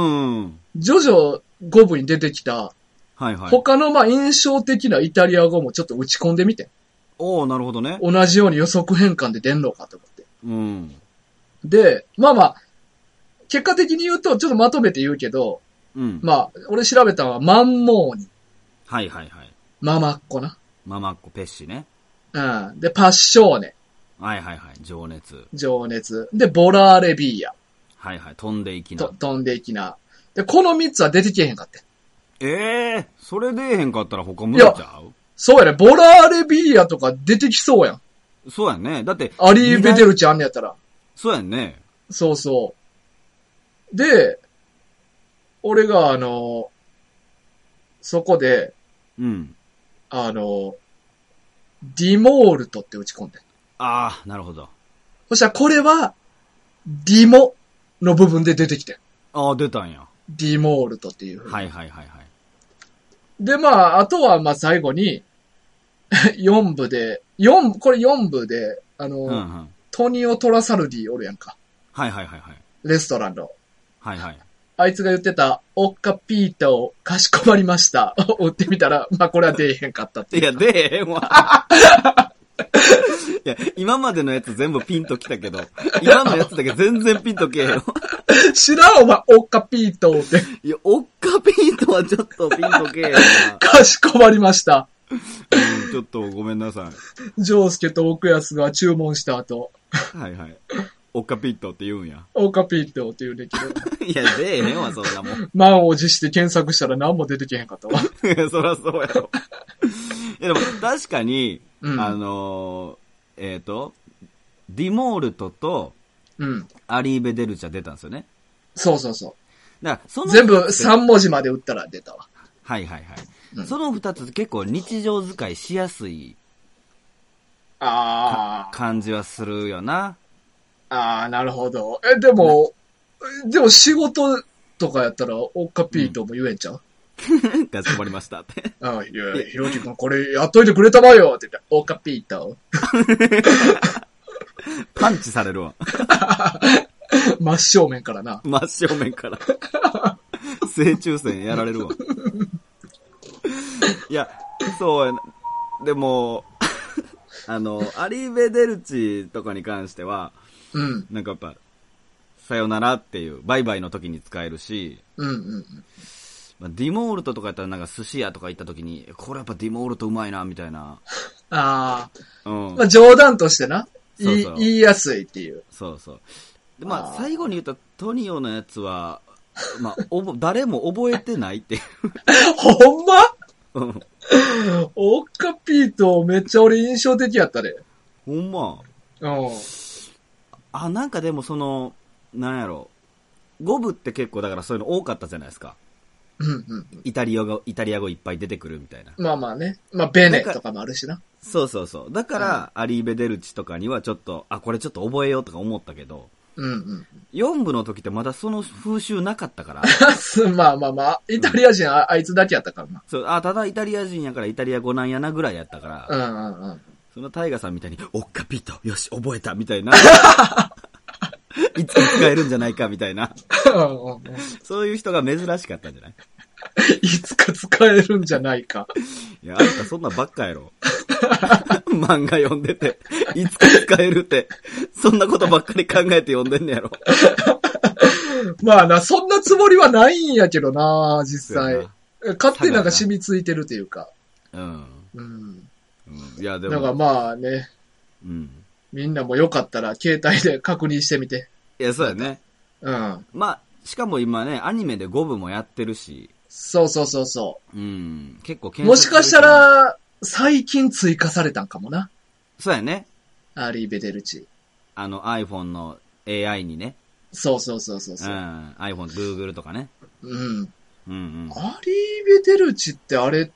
Speaker 2: ジョジョごぶに出てきた、
Speaker 1: はいはい。
Speaker 2: 他のまあ印象的なイタリア語もちょっと打ち込んでみて。
Speaker 1: おー、なるほどね。
Speaker 2: 同じように予測変換で出んのかと思って。
Speaker 1: うん。
Speaker 2: で、まあまあ、結果的に言うと、ちょっとまとめて言うけど、
Speaker 1: うん。
Speaker 2: まあ、俺調べたのは、マンモーニ。
Speaker 1: はいはいはい。
Speaker 2: ママっ子な。
Speaker 1: ママっ子ペッシね。
Speaker 2: うん。で、パッショーネ。
Speaker 1: はいはいはい。情熱。
Speaker 2: 情熱。で、ボラーレビーヤ。
Speaker 1: はいはい。飛んでいきな。
Speaker 2: と飛んでいきな。で、この三つは出てけへんかって。
Speaker 1: ええー、それ出えへんかったら他無理ちゃう？
Speaker 2: そうやね。ボラーレビーヤとか出てきそうやん。
Speaker 1: そうやね。だって。
Speaker 2: アリーベデルチあんねやったら。
Speaker 1: そうやんね。
Speaker 2: そうそう。で、俺があの、そこで、
Speaker 1: うん。
Speaker 2: あの、ディモールトって打ち込んで。
Speaker 1: ああ、なるほど。
Speaker 2: そしたらこれは、ディモの部分で出てきて。
Speaker 1: ああ、出たんや。
Speaker 2: ディモールトっていう。
Speaker 1: はいはいはいはい。
Speaker 2: で、まあ、あとは、まあ最後に、よん部で、よん、これよん部で、あの、うんうん、トニオ・トラサルディおるやんか。
Speaker 1: はいはいはいはい。
Speaker 2: レストランの。
Speaker 1: はいはい。
Speaker 2: あいつが言ってた、オッカピータをかしこまりました。を打ってみたら、まあこれは出えへんかったっていう。
Speaker 1: いや、出えへんわ。いや、今までのやつ全部ピンときたけど、今のやつだけ全然ピンとけえよ。
Speaker 2: 知らんお前、オッカピートって。
Speaker 1: いや、オッカピートはちょっとピンとけえよな。
Speaker 2: かしこまりました。
Speaker 1: うん、ちょっとごめんなさ
Speaker 2: い。ジョースケと奥安が注文した後。
Speaker 1: はいはい。オッカピートって言うんや。
Speaker 2: オッカピートって言うんだけど。
Speaker 1: いや、出えへんわ、そんなもん。
Speaker 2: 満を持して検索したら何も出てけへんかったわ。
Speaker 1: いや、そらそうやろ。いや、でも確かに、うん、あのー、えっ、ー、と、ディモールトと、
Speaker 2: うん。
Speaker 1: アリーベデルチャ出たんですよね。
Speaker 2: そうそうそう。
Speaker 1: だからその
Speaker 2: 全部さん文字まで打ったら出たわ。
Speaker 1: はいはいはい。うん、その二つ結構日常使いしやすい
Speaker 2: あ
Speaker 1: 感じはするよな。
Speaker 2: ああ、なるほど。え、でも、でも仕事とかやったら、オカピートも言えんちゃう、
Speaker 1: うん、かしこまりましたって。
Speaker 2: ああ、いや、ひろきくんこれやっといてくれたわよって言ったら、オカピート。
Speaker 1: パンチされるわ。
Speaker 2: 真正面からな。
Speaker 1: 真正面から。正中線やられるわ。いや、そうやな。でも、あの、アリーベデルチとかに関しては、うん。なんかやっぱ、さよならっていう、バイバイの時に使えるし、うんうんうん。まあ、ディモールトとかやったらなんか寿司屋とか行った時に、これやっぱディモールトうまいな、みたいな。
Speaker 2: ああ。うん。まあ冗談としてな。
Speaker 1: そうそう
Speaker 2: 言いやすいっていう。
Speaker 1: そうそう。でまあ、最後に言ったトニオのやつは、まあ、おぼ、誰も覚えてないっていう。
Speaker 2: ほんまうん。オカピートめっちゃ俺印象的やったで。
Speaker 1: ほんま。うん。あ、なんかでもその、なんやろ。ゴブって結構だからそういうの多かったじゃないですか。うんうん。イタリア語、イタリア語いっぱい出てくるみたいな。
Speaker 2: まあまあね。まあ、ベネとかもあるしな。
Speaker 1: そうそうそう。だから、うん、アリーベデルチとかにはちょっと、あ、これちょっと覚えようとか思ったけど、うんうん。よん部の時ってまだその風習なかったから。
Speaker 2: まあまあまあ、イタリア人、うん、あ, あいつだけやったからな。
Speaker 1: そう、あ、ただイタリア人やからイタリア語なんやなぐらいやったから。うんうんうん。そのタイガさんみたいに、おっかぴと、よし、覚えた、みたいな。いつか使えるんじゃないか、みたいな。そういう人が珍しかったんじゃない？
Speaker 2: いつか使えるんじゃないか。
Speaker 1: いや、あんたそんなばっかやろ。漫画読んでて、いつか使えるって、そんなことばっかり考えて読んでんねやろ。
Speaker 2: まあな、そんなつもりはないんやけどな、実際。勝手になんか染みついてるというか。うん。うん。うん、いや、でも。だからまあね。うん。みんなもよかったら携帯で確認してみて。
Speaker 1: いや、そうやね。うん。まあ、しかも今ね、アニメでご部もやってるし。
Speaker 2: そうそうそうそう。
Speaker 1: うん。結構
Speaker 2: 検索もしかしたら、最近追加されたんかもな。
Speaker 1: そうやね。
Speaker 2: アリーベデルチ。
Speaker 1: あの iPhone の エーアイ にね。
Speaker 2: そうそうそうそうそう。
Speaker 1: うん。iPhone、Google とかね。うん。
Speaker 2: うんうん。アリーベデルチってあれって、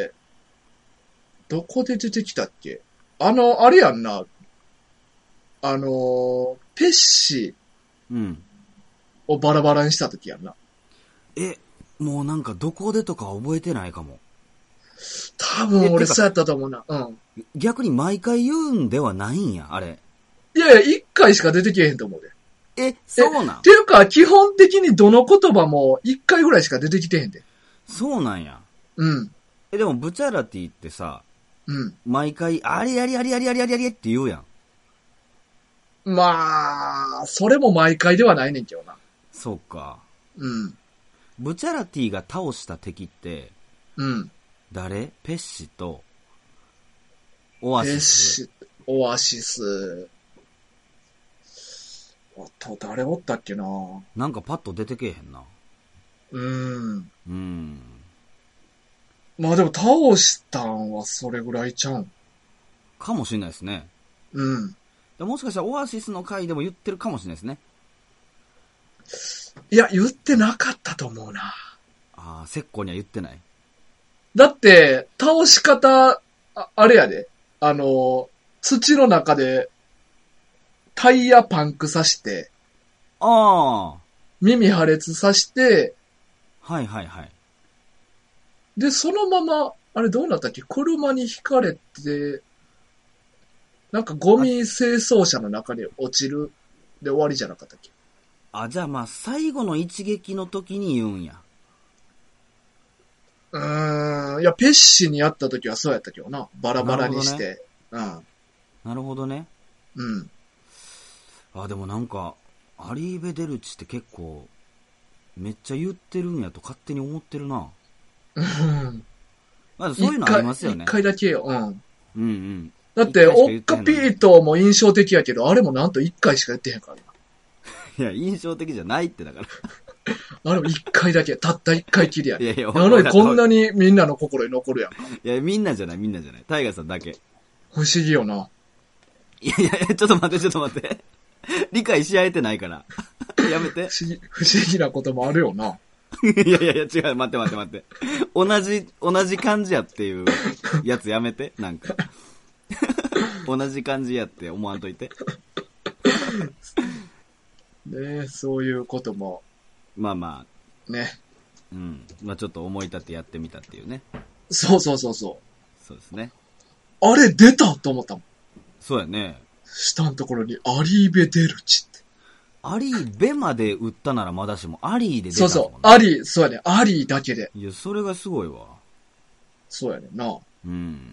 Speaker 2: どこで出てきたっけ？あの、あれやんな。あの、ペッシをバラバラにした時やんな。
Speaker 1: え、もうなんかどこでとか覚えてないかも。
Speaker 2: 多分俺そうやったと思うな。うん。
Speaker 1: 逆に毎回言うんではないんや、あれ。
Speaker 2: いやいや、一回しか出てけえへんと思うで。
Speaker 1: え、そうなん？
Speaker 2: っていうか、基本的にどの言葉も一回ぐらいしか出てきてへんで。
Speaker 1: そうなんや。うん。え、でもブチャラティってさ、うん。毎回、ありありありありありありありって言うやん。
Speaker 2: まあ、それも毎回ではないねんけどな。
Speaker 1: そうか。うん。ブチャラティが倒した敵って、うん。誰？ペッシと、オアシス。ペッシ、
Speaker 2: オアシス。あと、誰おったっけな。
Speaker 1: なんかパッと出てけえへんな。うーん。
Speaker 2: うん。まあでも倒したんはそれぐらいちゃうん。
Speaker 1: かもしれないですね。うん。もしかしたらオアシスの回でも言ってるかもしれないですね。
Speaker 2: いや、言ってなかったと思うな。
Speaker 1: ああ、セッコには言ってない。
Speaker 2: だって、倒し方、あ, あれやで。あの、土の中で、タイヤパンクさして、ああ。耳破裂さして、
Speaker 1: はいはいはい。
Speaker 2: で、そのまま、あれどうなったっけ？車にひかれて、なんかゴミ清掃車の中に落ちるで終わりじゃなかったっけ？
Speaker 1: あ、じゃあまあ最後の一撃の時に言うんや。
Speaker 2: うーん、いや、ペッシにやった時はそうやったけどな。バラバラにして。
Speaker 1: なるほどね。うん。なるほどね。うん。あ、でもなんか、アリーベデルチって結構、めっちゃ言ってるんやと勝手に思ってるな。うん。まずそういうのありますよね。
Speaker 2: 一回だけよ。うん。うんうん。だって、オッカピートも印象的やけど、あれもなんと一回しか言ってへんからな。
Speaker 1: いや、印象的じゃないってだから。
Speaker 2: あれも一回だけ、たった一回きりや。いやいや、なのにこんなにみんなの心に残るやんか。
Speaker 1: いや、みんなじゃない、みんなじゃない。タイガーさんだけ。
Speaker 2: 不思議よな。
Speaker 1: いやいや、ちょっと待って、ちょっと待って。理解し合えてないから。やめて。
Speaker 2: 不思議、不思議なこともあるよな。
Speaker 1: いやいやいや、違う、待って待って待って。同じ、同じ感じやっていうやつやめて、なんか。同じ感じやって思わんといて。
Speaker 2: ね、そういうことも。
Speaker 1: まあま
Speaker 2: あ。ね。
Speaker 1: うん。まあちょっと思い立ってやってみたっていうね。
Speaker 2: そうそうそうそう。
Speaker 1: そうですね。
Speaker 2: あれ出たと思ったもん。
Speaker 1: そうやね。
Speaker 2: 下のところにアリーベデルチって。
Speaker 1: アリーベまで売ったならまだしも、アリーで出たもんね。
Speaker 2: そうそう。アリー、そうやね。アリーだけで。
Speaker 1: いや、それがすごいわ。
Speaker 2: そうやねんな。
Speaker 1: うん。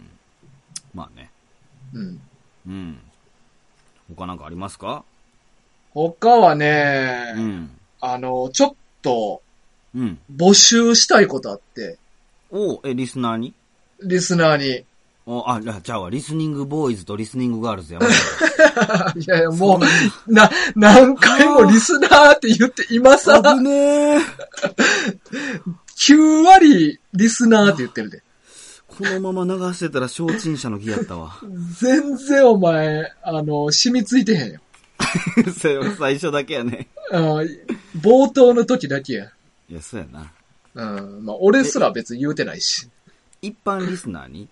Speaker 1: まあね。
Speaker 2: うん。
Speaker 1: うん。他なんかありますか？
Speaker 2: 他はね、うん、あの、ちょっと、うん。募集したいことあって。
Speaker 1: おえ、リスナーに？
Speaker 2: リスナーに。
Speaker 1: お、あ、じゃあ、リスニングボーイズとリスニングガールズやめ
Speaker 2: て。いやいや、もう、な、何回もリスナーって言って、今さら。危ねー。きゅうわりリスナーって言ってるで。
Speaker 1: このまま流してたら承知者の儀やったわ。
Speaker 2: 全然お前、あの、染みついてへんよ。
Speaker 1: 最初だけやね。
Speaker 2: 冒頭の時だけや。
Speaker 1: いや、そうやな。
Speaker 2: うん。まあ、俺すら別に言うてないし。
Speaker 1: 一般リスナーに？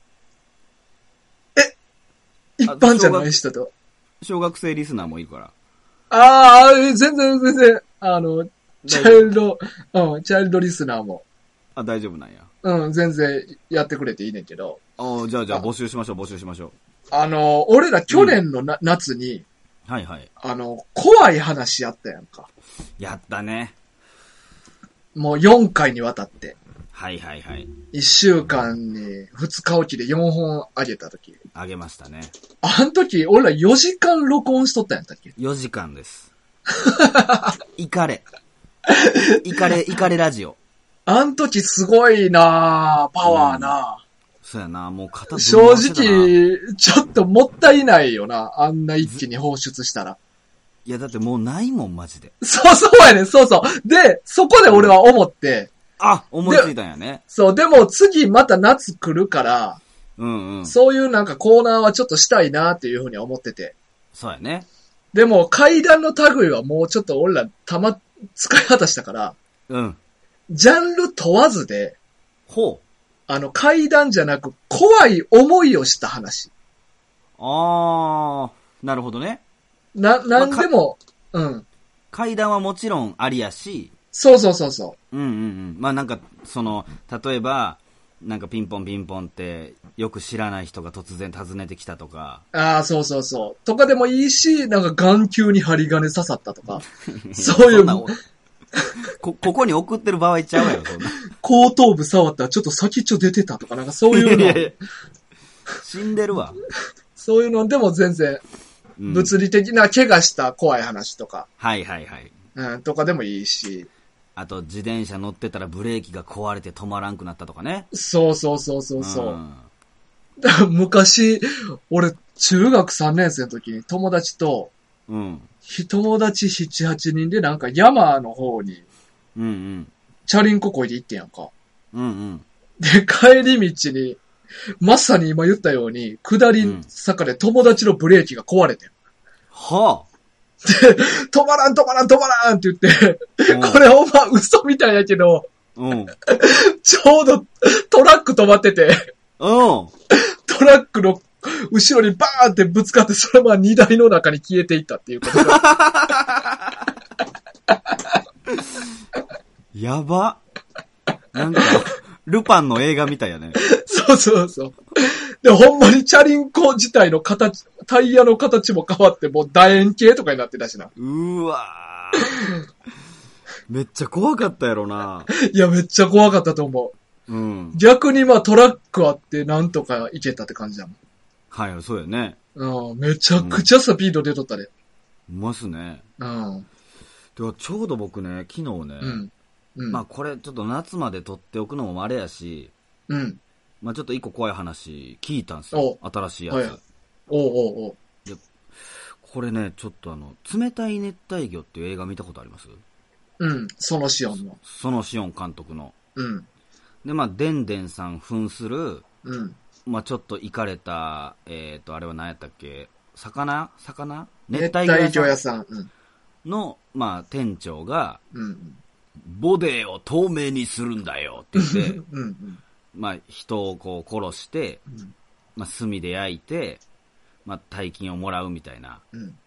Speaker 2: え一般じゃない人と。
Speaker 1: 小学生リスナーもいるから。
Speaker 2: ああ、全然全然、あの、チャイルド、うん、チャイルドリスナーも。
Speaker 1: あ、大丈夫なんや。
Speaker 2: うん、全然やってくれていいねんけど。
Speaker 1: ああ、じゃあじゃあ募集しましょう、募集しましょう。
Speaker 2: あの、俺ら去年のな、うん、夏に、
Speaker 1: はいはい。
Speaker 2: あの、怖い話やったやんか。
Speaker 1: やったね。
Speaker 2: もうよんかいにわたって。
Speaker 1: はいはいはい。
Speaker 2: いっしゅうかんにふつかおきでよんほんあげたとき。
Speaker 1: あげましたね。
Speaker 2: あの時、俺らよじかん録音しとったやんだっけ？
Speaker 1: よ 時間です。イカレ。イカレ、イカレラジオ。
Speaker 2: あん時すごいなぁ、パワーなぁ、うん。
Speaker 1: そうやな、もう肩ぶん
Speaker 2: 正直、ちょっともったいないよな。あんな一気に放出したら。
Speaker 1: いや、だってもうないもん、マジで。
Speaker 2: そうそうやね、そうそう。で、そこで俺は思って。
Speaker 1: あ、思いついたんやね。
Speaker 2: そう、でも次また夏来るから、
Speaker 1: うんうん。
Speaker 2: そういうなんかコーナーはちょっとしたいなっていうふうに思ってて。
Speaker 1: そうやね。
Speaker 2: でも階段の類はもうちょっと俺らたま、使い果たしたから、うん。ジャンル問わずで、ほう。あの階段じゃなく怖い思いをした話。
Speaker 1: あー、なるほどね。
Speaker 2: な、なんでも、まあ、うん。
Speaker 1: 階段はもちろんありやし、
Speaker 2: そうそうそうそう。
Speaker 1: うんうんうん。まあなんか、その、例えば、なんかピンポンピンポンって、よく知らない人が突然訪ねてきたとか。
Speaker 2: ああ、そうそうそう。とかでもいいし、なんか眼球に針金刺さったとか。そういう。そ
Speaker 1: こ、ここに送ってる場合ちゃうやろ、そんな。
Speaker 2: 後頭部触ったらちょっと先っちょ出てたとか、なんかそういうの。いやいや
Speaker 1: 死んでるわ。
Speaker 2: そういうのでも全然、物理的な怪我した怖い話とか。
Speaker 1: うん、はいはいはい。
Speaker 2: うん、とかでもいいし。
Speaker 1: あと、自転車乗ってたらブレーキが壊れて止まらんくなったとかね。
Speaker 2: そうそうそうそうそう。うん、だから昔、俺、中学さんねん生の時に友達と、うん。友達なな、はちにんでなんか山の方に、うんうん。チャリンコこいで行ってんやんか。うんうん。で、帰り道に、まさに今言ったように、下り坂で友達のブレーキが壊れてん。はあ。で、止まらん止まらん止まらんって言って、これほんま嘘みたいやけど、うん、ちょうどトラック止まってて、うん、トラックの後ろにバーンってぶつかって、そのまま荷台の中に消えていったっていうことが。
Speaker 1: やば。なんか、ルパンの映画みたいやね。
Speaker 2: そうそうそう。で、ほんまにチャリンコ自体の形、タイヤの形も変わって、もう楕円形とかになってたしな。
Speaker 1: うーわー。めっちゃ怖かったやろな。
Speaker 2: いや、めっちゃ怖かったと思う。うん。逆にまあトラックあってなんとか行けたって感じだもん。
Speaker 1: はい、そうやね。
Speaker 2: うん、めちゃくちゃスピード出とったで。
Speaker 1: うん、ますね。うん。では、ちょうど僕ね、昨日ね、うんうん、まあこれちょっと夏まで撮っておくのもあれやし、うん。まあちょっと一個怖い話聞いたんですよ。新しいやつ。はい、おうおうおう。で、これね、ちょっとあの、冷たい熱帯魚っていう映画見たことあります？
Speaker 2: うん、そのシオンの。
Speaker 1: そのシオン監督の。うん。で、まあ、デンデンさん扮する、うん。まあちょっとイカれた、えっと、あれは何やったっけ？魚魚
Speaker 2: 熱帯魚屋さん。うん。
Speaker 1: の、まあ店長が、うん。ボデーを透明にするんだよって言って、うんうん、まあ人をこう殺して、うん、まあ炭で焼いて、まあ大金をもらうみたいな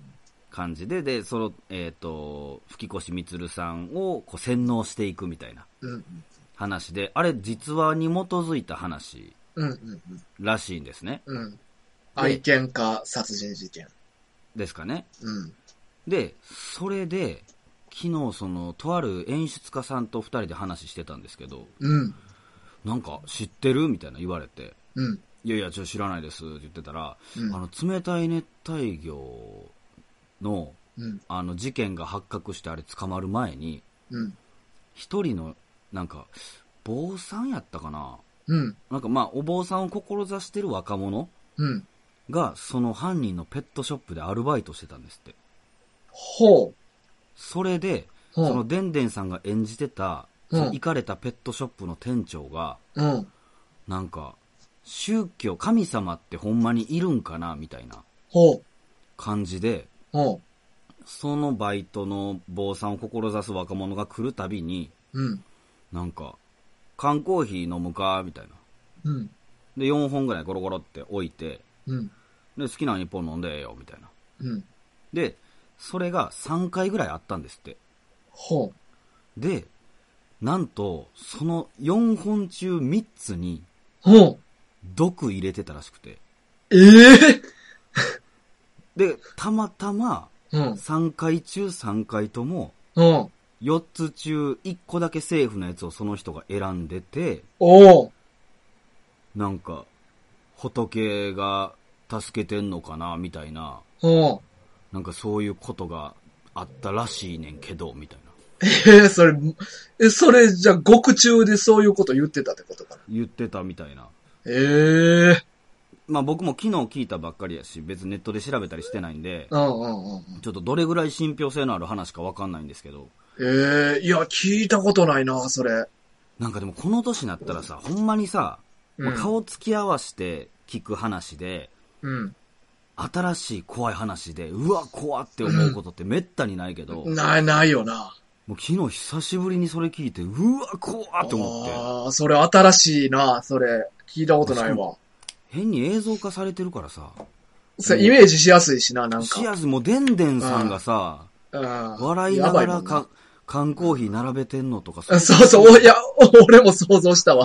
Speaker 1: 感じで、で、その、えっ、ー、と、吹越充さんをこう洗脳していくみたいな話で、うん、あれ実話に基づいた話らしいんですね。
Speaker 2: うんうんうん、愛犬家殺人事件。
Speaker 1: ですかね。
Speaker 2: うん、
Speaker 1: で、それで、昨日その、とある演出家さんと二人で話してたんですけど、
Speaker 2: うん、
Speaker 1: なんか知ってるみたいな言われて、
Speaker 2: うん、
Speaker 1: いやいや、ちょっと知らないですって言ってたら、うん、あの、冷たい熱帯魚の、うん、あの、事件が発覚してあれ捕まる前に、一、うん、人の、なんか、坊さんやったかな、
Speaker 2: うん、
Speaker 1: なんかまあ、お坊さんを志してる若者、
Speaker 2: うん、
Speaker 1: が、その犯人のペットショップでアルバイトしてたんですって。
Speaker 2: ほう。
Speaker 1: それで、そのでんでんさんが演じてた、その行かれたペットショップの店長が、
Speaker 2: うん、
Speaker 1: なんか、宗教、神様ってほんまにいるんかなみたいな感じで、
Speaker 2: ほ
Speaker 1: うそのバイトの坊さんを志す若者が来るたびに、
Speaker 2: うん、
Speaker 1: なんか、缶コーヒー飲むかみたいな、
Speaker 2: うん。
Speaker 1: で、よんほんぐらいゴロゴロって置いて、
Speaker 2: うん、
Speaker 1: で、好きなのいっぽん飲んでよ、みたいな。
Speaker 2: うん。
Speaker 1: で、それがさんかいぐらいあったんですって。
Speaker 2: ほ
Speaker 1: う。で、なんと、そのよんほん中みっつに、
Speaker 2: ほう。
Speaker 1: 毒入れてたらしくて。
Speaker 2: ええ
Speaker 1: ー、で、たまたま、さんかい中さんかいとも、
Speaker 2: うん、
Speaker 1: よっつ中いっこだけセーフなやつをその人が選んでて、
Speaker 2: おー。
Speaker 1: なんか、仏が助けてんのかなみたいな、
Speaker 2: うん、
Speaker 1: なんかそういうことがあったらしいねんけどみたいな。
Speaker 2: えー、それえそれじゃあ獄中でそういうこと言ってたってことかな。
Speaker 1: 言ってたみたいな。
Speaker 2: ええー、
Speaker 1: まあ僕も昨日聞いたばっかりやし、別にネットで調べたりしてないんで、
Speaker 2: うんうんうん、
Speaker 1: ちょっとどれぐらい信憑性のある話かわかんないんですけど。
Speaker 2: ええー、いや聞いたことないなそれ。
Speaker 1: なんかでもこの年になったらさ、ほんまにさ、うん、顔つき合わして聞く話で、
Speaker 2: うん、
Speaker 1: 新しい怖い話で、うわ怖って思うことってめったにないけど、
Speaker 2: うん、ないないよな。
Speaker 1: もう昨日久しぶりにそれ聞いて、うわ怖って思って。
Speaker 2: ああ、それ新しいなそれ聞いたことないわ。
Speaker 1: 変に映像化されてるからさ、
Speaker 2: それイメージしやすいしな、なんか。
Speaker 1: しやすい、もうでんでんさんがさ、笑いながらか缶コーヒー並べてんのとか。
Speaker 2: そうそう、いや、俺も想像したわ。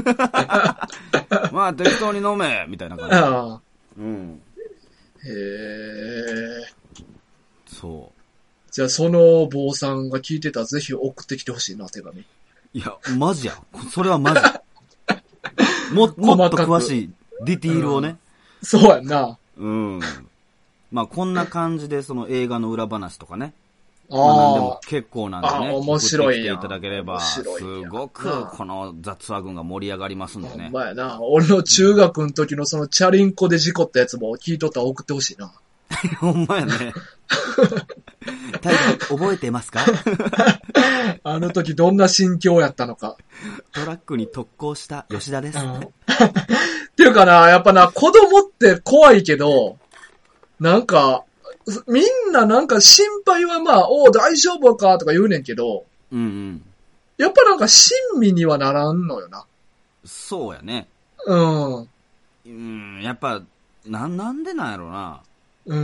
Speaker 1: まあ適当に飲めみたいな感じ。
Speaker 2: あ
Speaker 1: うん。
Speaker 2: へえ。
Speaker 1: そう。
Speaker 2: じゃあその坊さんが聞いてたらぜひ送ってきてほしいな、手紙。
Speaker 1: いや、マジや。それはマジ。も、もっと詳しいディティールをね。
Speaker 2: うん、そうやんな。
Speaker 1: うん。まあこんな感じでその映画の裏話とかね。
Speaker 2: ああ。まあ、
Speaker 1: でも結構なんでね。
Speaker 2: あ面白いやん。
Speaker 1: 送ってきていただければ、すごくこの雑話群が盛り上がりますんでね。
Speaker 2: ほんまやな。俺の中学の時のそのチャリンコで事故ったやつも聞いとったら送ってほしいな。
Speaker 1: ほんまやね。タイガー覚えてますか？
Speaker 2: あの時どんな心境やったのか。
Speaker 1: トラックに特攻した吉田です。
Speaker 2: っていうかな、やっぱな、子供って怖いけど、なんか、みんななんか心配はまあ、おう大丈夫かとか言うねんけど、
Speaker 1: うんうん。
Speaker 2: やっぱなんか親身にはならんのよな。
Speaker 1: そうやね。
Speaker 2: うん。
Speaker 1: うん、やっぱ、な、なんでなんやろな。
Speaker 2: うん。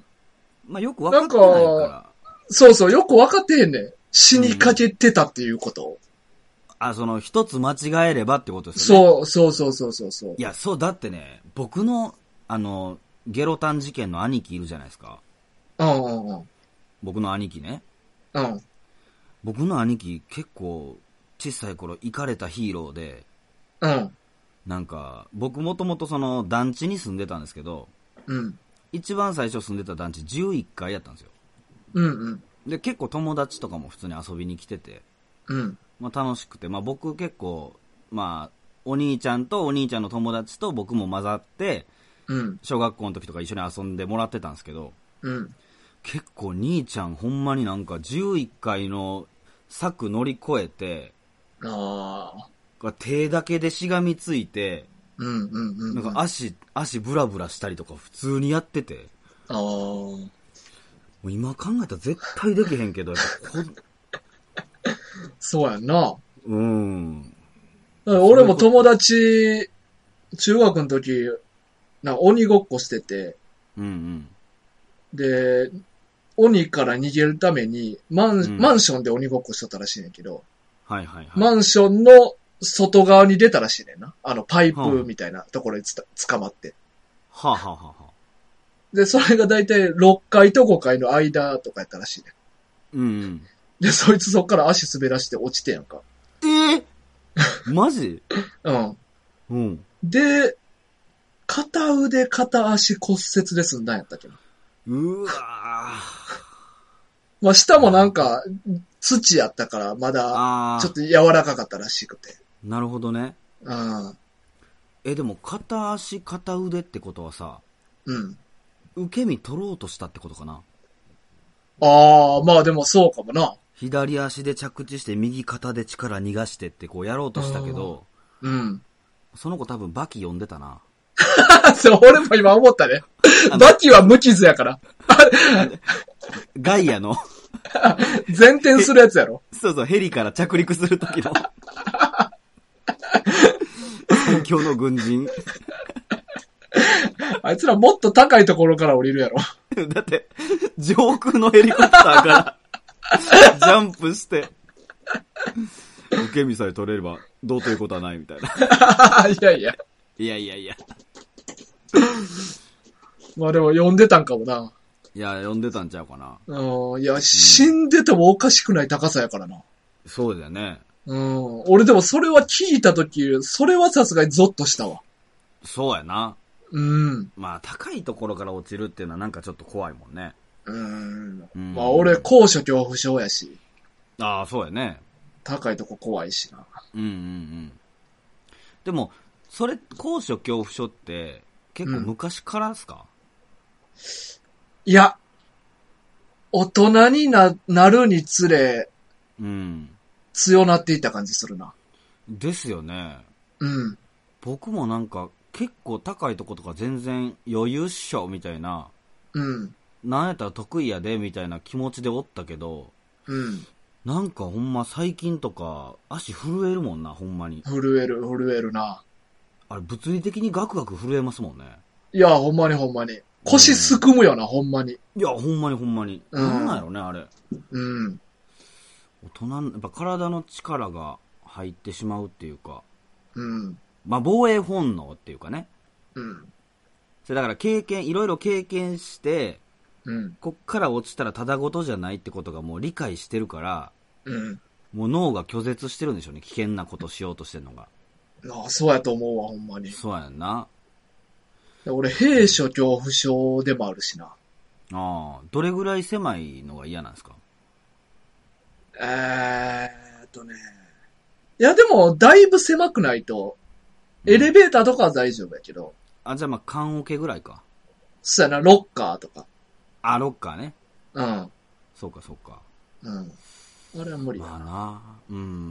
Speaker 1: まあ、よく分かってないから。
Speaker 2: そうそう、よく分かってへんねん。死にかけてたっていうことを。
Speaker 1: うん、あ、その、一つ間違えればってことですよ
Speaker 2: ね。そう、そうそうそうそう。
Speaker 1: いや、そう、だってね、僕の、あの、ゲロタン事件の兄貴いるじゃないですか。
Speaker 2: うんうんうん。
Speaker 1: 僕の兄貴ね。
Speaker 2: うん。
Speaker 1: 僕の兄貴結構、小さい頃、イカれたヒーローで、
Speaker 2: うん。
Speaker 1: なんか、僕もともとその、団地に住んでたんですけど、
Speaker 2: うん。
Speaker 1: 一番最初住んでた団地じゅういっかいやったんですよ。
Speaker 2: うんうん。
Speaker 1: で、結構友達とかも普通に遊びに来てて、
Speaker 2: うん。
Speaker 1: まあ楽しくて、まあ僕結構、まあ、お兄ちゃんとお兄ちゃんの友達と僕も混ざって、
Speaker 2: うん。
Speaker 1: 小学校の時とか一緒に遊んでもらってたんですけど、
Speaker 2: うん。
Speaker 1: 結構兄ちゃんほんまになんかじゅういっかいの柵乗り越えて、
Speaker 2: あ
Speaker 1: あ。手だけでしがみついて、
Speaker 2: うんうんうん、うん。
Speaker 1: なんか足、足ブラブラしたりとか普通にやってて。
Speaker 2: ああ。も
Speaker 1: う今考えたら絶対できへんけど、やっぱこ
Speaker 2: そうやんな。
Speaker 1: うん。
Speaker 2: 俺も友達、中学の時、な鬼ごっこしてて、
Speaker 1: うんうん。
Speaker 2: で、 鬼から逃げるために、マン、うん、マンションで鬼ごっこしとったらしいねんけど、
Speaker 1: はいはいはい。
Speaker 2: マンションの外側に出たらしいねんな。あの、パイプみたいなところにつた、捕まって。
Speaker 1: はあ、はあはあ、
Speaker 2: で、それがだいたいろっかいとごかいの間とかやったらしいね
Speaker 1: ん。うん。
Speaker 2: で、そいつそっから足滑らして落ちてやんか。
Speaker 1: えー、マジ
Speaker 2: うん。
Speaker 1: うん。
Speaker 2: で、片腕片足骨折で済んだんやったっけな。
Speaker 1: うわ
Speaker 2: まあ、下もなんか、土やったから、まだ、ちょっと柔らかかったらしくて。
Speaker 1: なるほどね。
Speaker 2: うん。
Speaker 1: え、でも、片足片腕ってことはさ、
Speaker 2: うん。
Speaker 1: 受け身取ろうとしたってことかな。
Speaker 2: ああ、まあでもそうかもな。
Speaker 1: 左足で着地して右肩で力逃がしてってこうやろうとしたけど、
Speaker 2: うん。
Speaker 1: その子多分バキ読んでたな。
Speaker 2: そう、俺も今思ったね。バキは無傷やから。
Speaker 1: ガイアの。
Speaker 2: 前転するやつやろ。
Speaker 1: そうそう、ヘリから着陸するときの。最強の軍人。
Speaker 2: あいつらもっと高いところから降りるやろ。
Speaker 1: だって、上空のヘリコプターから、ジャンプして、受け身さえ取れれば、どうということはないみたいな。
Speaker 2: いやいや。
Speaker 1: いやいやいや。
Speaker 2: まあでも呼んでたんかもな。
Speaker 1: いや、呼んでたんちゃうかな。
Speaker 2: うん。いや、死んでてもおかしくない高さやからな。
Speaker 1: そうだよね。
Speaker 2: うん。俺でもそれは聞いたとき、それはさすがにゾッとしたわ。
Speaker 1: そうやな。
Speaker 2: うん。
Speaker 1: まあ、高いところから落ちるっていうのはなんかちょっと怖いもんね。
Speaker 2: うん。うん、まあ、俺、高所恐怖症やし。
Speaker 1: ああ、そうやね。
Speaker 2: 高いとこ怖いしな。
Speaker 1: うんうんうん。でも、それ、高所恐怖症って、結構昔からですか？
Speaker 2: うん、いや、大人に な, なるにつれ、
Speaker 1: うん。
Speaker 2: 強なっていった感じするな。
Speaker 1: ですよね。
Speaker 2: うん。
Speaker 1: 僕もなんか、結構高いとことか全然余裕っしょみたいな、
Speaker 2: うん。
Speaker 1: なんやったら得意やでみたいな気持ちでおったけど、
Speaker 2: うん。
Speaker 1: なんかほんま最近とか足震えるもんな、ほんまに。
Speaker 2: 震える、震えるな。
Speaker 1: あれ物理的にガクガク震えますもんね。
Speaker 2: いや、ほんまにほんまに。腰すくむよな、うん、ほんまに。
Speaker 1: いや、ほんまにほんまに。うん、なんなんやろね、あれ。
Speaker 2: うん。
Speaker 1: 大人、やっぱ体の力が入ってしまうっていうか。
Speaker 2: うん。
Speaker 1: まあ、防衛本能っていうかね。
Speaker 2: うん。
Speaker 1: それだから経験、いろいろ経験して、
Speaker 2: うん。
Speaker 1: こっから落ちたらただごとじゃないってことがもう理解してるから、
Speaker 2: うん。
Speaker 1: もう脳が拒絶してるんでしょうね。危険なことしようとしてるのが。
Speaker 2: ああ、そうやと思うわ、ほんまに。
Speaker 1: そうやんな。
Speaker 2: 俺、閉所恐怖症でもあるしな。あ
Speaker 1: あ、どれぐらい狭いのが嫌なんですか？
Speaker 2: えーっとね。いや、でも、だいぶ狭くないと、エレベーターとかは大丈夫やけど。
Speaker 1: あ、じゃあまあ、缶オケぐらいか。
Speaker 2: そうやな、ロッカーとか。
Speaker 1: あ、ロッカーね。
Speaker 2: うん。
Speaker 1: そうか、そうか。
Speaker 2: うん。あれは無理だな。
Speaker 1: まあな。うん。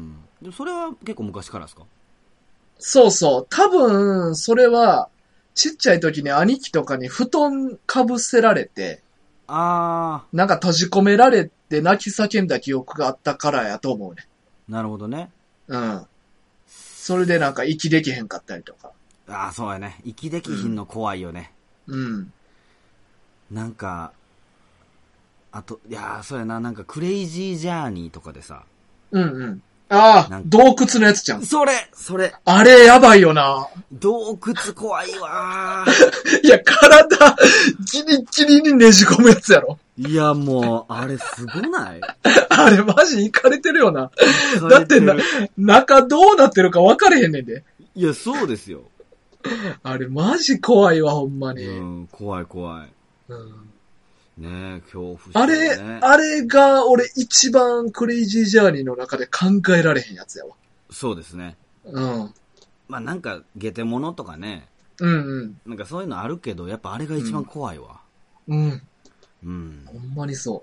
Speaker 1: でもそれは結構昔からですか？
Speaker 2: そうそう。多分、それは、ちっちゃい時に兄貴とかに布団かぶせられて、
Speaker 1: あ
Speaker 2: ー。なんか閉じ込められて泣き叫んだ記憶があったからやと思うね。
Speaker 1: なるほどね。
Speaker 2: うん。それでなんか息できへんかったりとか。
Speaker 1: ああ、そうやね。息できひんの怖いよね。
Speaker 2: うん。
Speaker 1: なんか、あと、いやー、そうやな、なんかクレイジージャーニーとかでさ。
Speaker 2: うんうん。ああ、洞窟のやつじゃん。
Speaker 1: それそれ
Speaker 2: あれやばいよな。
Speaker 1: 洞窟怖いわ
Speaker 2: ー。いや、体、ギリギリにねじ込むやつやろ。
Speaker 1: いや、もう、あれすごない
Speaker 2: あれマジイカれてるよな。だってな、中どうなってるか分かれへんねんで。
Speaker 1: いや、そうですよ。
Speaker 2: あれマジ怖いわ、ほんまに。
Speaker 1: うん、怖い怖い。
Speaker 2: うん。
Speaker 1: ねえ、恐怖症、ね。
Speaker 2: あれ、あれが俺一番クレイジージャーニーの中で考えられへんやつやわ。
Speaker 1: そうですね。
Speaker 2: うん。
Speaker 1: まあなんか、ゲテモノとかね。
Speaker 2: うんうん。
Speaker 1: なんかそういうのあるけど、やっぱあれが一番怖いわ。
Speaker 2: うん。
Speaker 1: うん。
Speaker 2: ほんまにそう。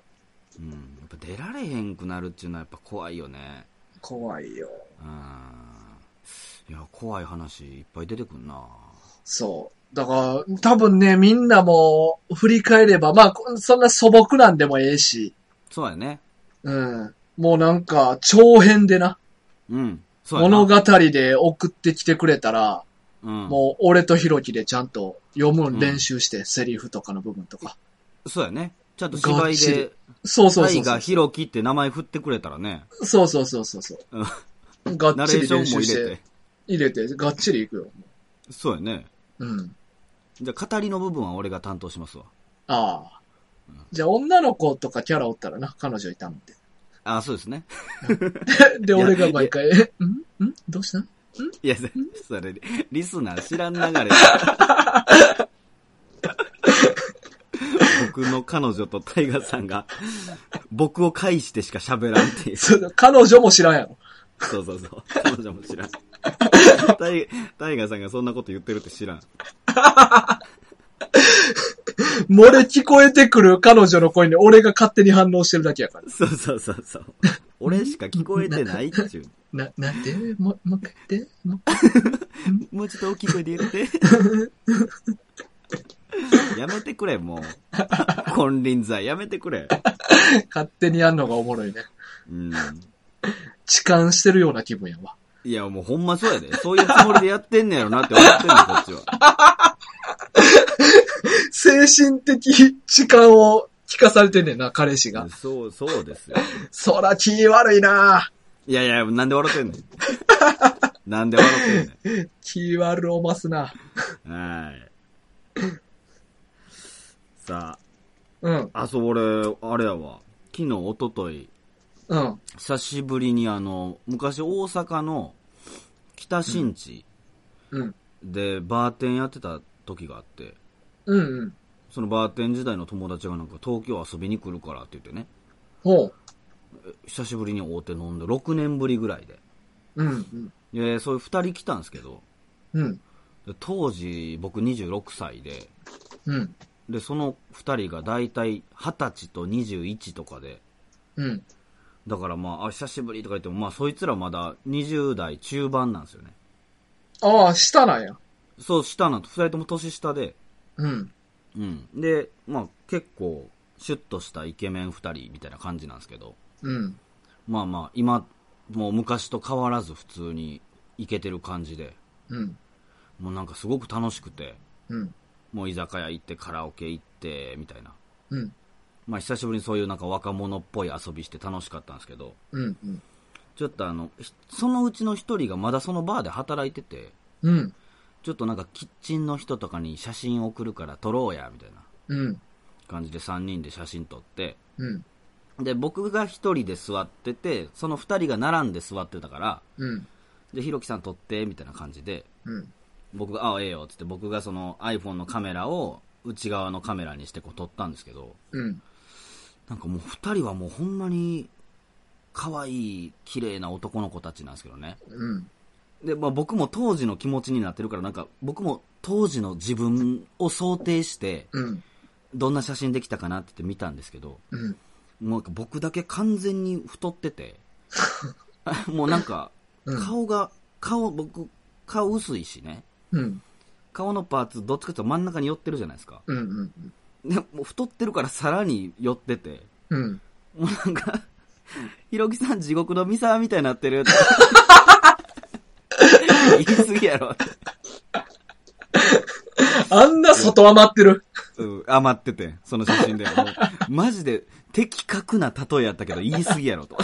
Speaker 1: うん。やっぱ出られへんくなるっていうのはやっぱ怖いよね。
Speaker 2: 怖いよ。
Speaker 1: うん。いや、怖い話いっぱい出てくんな。
Speaker 2: そう。だから、多分ね、みんなも振り返れば、まあ、そんな素朴なんでもええし。
Speaker 1: そうやね。
Speaker 2: うん。もうなんか、長編でな。
Speaker 1: うん。
Speaker 2: そうやな。物語で送ってきてくれたら、うん、もう俺とひろきでちゃんと読む練習して、うん、セリフとかの部分とか。
Speaker 1: そうやね。 ちゃんと芝居で、
Speaker 2: そうそうそう。タ
Speaker 1: イガヒロキって名前振ってくれたらね。
Speaker 2: そうそうそうそうそう。がっちり練習して。入れて、がっちりいくよ。
Speaker 1: そうやね。うん。じゃあ、語りの部分は俺が担当しますわ。
Speaker 2: ああ。うん、じゃあ、女の子とかキャラおったらな、彼女いたので。
Speaker 1: ああ、そうですね。
Speaker 2: で、俺が毎回、え、んんどうしたん
Speaker 1: いや、それ、リスナー知らん流れ。僕の彼女とタイガさんが、僕を介してしか喋らんっていう。
Speaker 2: 彼女も知らんやろ。
Speaker 1: そうそうそう。彼女も知らん。タイ、タイガさんがそんなこと言ってるって知らん。
Speaker 2: 漏れ聞こえてくる彼女の声に俺が勝手に反応してるだけやから。
Speaker 1: そうそうそうそう。俺しか聞こえてないっちゅう。
Speaker 2: な、なんでも、もう一回言って。も
Speaker 1: う、もうちょっと大きい声で言って。やめてくれ、もう。金輪際、やめてくれ。
Speaker 2: 勝手にやんのがおもろいね。うん。痴漢してるような気分やわ。
Speaker 1: いや、もうほんまそうやで。そういうつもりでやってんねやろなって思ってんねん、こっちは。
Speaker 2: 精神的痴漢を聞かされてんねんな、彼氏が。
Speaker 1: そう、そうですよ。
Speaker 2: そら気悪いな。
Speaker 1: いやいや、なんで笑ってんねん。なんで笑ってんねん。
Speaker 2: 気悪おますな。
Speaker 1: はい。さあ。
Speaker 2: うん。
Speaker 1: あ、そう、俺、あれやわ。昨日、おととい。
Speaker 2: うん。
Speaker 1: 久しぶりにあの、昔大阪の北新地でバーテンやってた時があって。
Speaker 2: うんうん。
Speaker 1: そのバーテン時代の友達がなんか東京遊びに来るからって言ってね。
Speaker 2: ほう。
Speaker 1: 久しぶりに会うて飲んでろくねんぶりぐらいで。
Speaker 2: うんうん。
Speaker 1: で、そういう二人来たんですけど。
Speaker 2: うん。
Speaker 1: 当時僕にじゅうろくさいで。
Speaker 2: うん。
Speaker 1: で、その二人がだいたいはたちとにじゅういちとかで。
Speaker 2: うん。
Speaker 1: だからまあ、あ、久しぶりとか言っても、まあそいつらまだにじゅう代中盤なんですよね。
Speaker 2: ああ、下なんや。
Speaker 1: そう、下なんと、二人とも年下で。
Speaker 2: うん。
Speaker 1: うん。で、まあ結構、シュッとしたイケメン二人みたいな感じなんですけど。
Speaker 2: うん。
Speaker 1: まあまあ、今、もう昔と変わらず普通にイケてる感じで。
Speaker 2: うん。
Speaker 1: もうなんかすごく楽しくて。
Speaker 2: うん。
Speaker 1: もう居酒屋行ってカラオケ行って、みたいな。
Speaker 2: うん。
Speaker 1: まあ久しぶりにそういうなんか若者っぽい遊びして楽しかったんですけど。
Speaker 2: うんうん。
Speaker 1: ちょっとあの、そのうちの一人がまだそのバーで働いてて。
Speaker 2: うん。
Speaker 1: ちょっとなんかキッチンの人とかに写真送るから撮ろうや、みたいな。
Speaker 2: うん。
Speaker 1: 感じでさんにんで写真撮って。
Speaker 2: うん。
Speaker 1: で、僕が一人で座ってて、その二人が並んで座ってたから、
Speaker 2: うん。
Speaker 1: で、ひろきさん撮って、みたいな感じで、
Speaker 2: うん。
Speaker 1: 僕が、ああ、ええよ、つって僕がその iPhone のカメラを内側のカメラにしてこう撮ったんですけど、
Speaker 2: うん。
Speaker 1: なんかもう二人はもうほんまに、可愛い、綺麗な男の子たちなんですけどね。
Speaker 2: うん。
Speaker 1: で、まあ僕も当時の気持ちになってるから、なんか僕も当時の自分を想定して、
Speaker 2: うん。
Speaker 1: どんな写真できたかなって言って見たんですけど、
Speaker 2: うん。
Speaker 1: もうなんか僕だけ完全に太ってて、もうなんか、顔が、顔、僕、顔薄いしね。
Speaker 2: うん。
Speaker 1: 顔のパーツ、どっちかというと真ん中に寄ってるじゃないですか。
Speaker 2: うんうん
Speaker 1: うん。で、もう太ってるからさらに寄ってて、
Speaker 2: うん。
Speaker 1: もうなんか、ひろきさん地獄のミサみたいになってるって。言い過ぎやろ。
Speaker 2: あんな外余ってる。
Speaker 1: うん、余ってて、その写真で。もうマジで的確な例えやったけど言い過ぎやろと。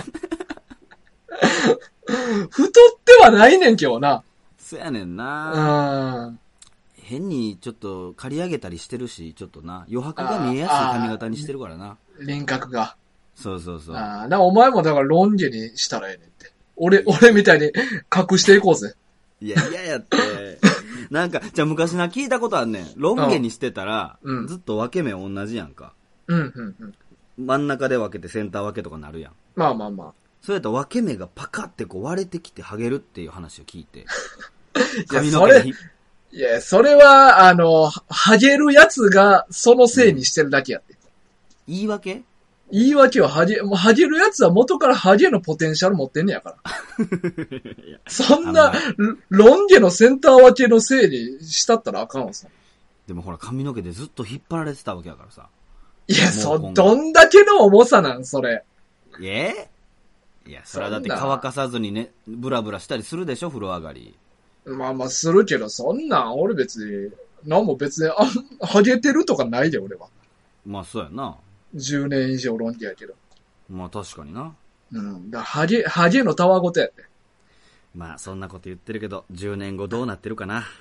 Speaker 2: 太ってはないねんけどな。
Speaker 1: そやねん
Speaker 2: な。
Speaker 1: 変にちょっと刈り上げたりしてるし、ちょっとな、余白が見えやすい髪型にしてるからな。
Speaker 2: 輪郭が。
Speaker 1: そうそうそう。
Speaker 2: ああ、な、お前もだからロン毛にしたらええねんって。俺、俺みたいに隠していこうぜ。
Speaker 1: いや、嫌やって。なんか、じゃあ昔な聞いたことあんねん。ロン毛にしてたら、うん、ずっと分け目同じやんか。
Speaker 2: うん、うん、うん。
Speaker 1: 真ん中で分けてセンター分けとかなるやん。
Speaker 2: まあまあまあ。
Speaker 1: そうやったら分け目がパカってこう割れてきてハゲるっていう話を聞いて。
Speaker 2: 髪の毛で。いや、それは、あの、ハゲるやつがそのせいにしてるだけやって。
Speaker 1: うん、言い訳
Speaker 2: 言い訳はハゲ、もうハゲるやつは元からハゲのポテンシャル持ってんねやから。そんな、ロン毛のセンター分けのせいにしたったらあかんわさ。
Speaker 1: でもほら髪の毛でずっと引っ張られてたわけやからさ。
Speaker 2: いや、そ、どんだけの重さなんそれ。
Speaker 1: えいや、それはだって乾かさずにね、ブラブラしたりするでしょ、風呂上がり。
Speaker 2: まあまあするけど、そんなん俺別に、なんも別に、あ、ハゲてるとかないで俺は。
Speaker 1: まあそうやな。
Speaker 2: じゅうねん以上ロン毛やけど。
Speaker 1: まあ確かにな。
Speaker 2: うん。だからハゲ、ハゲのたわごとやって。
Speaker 1: まあそんなこと言ってるけど、じゅうねんごどうなってるかな。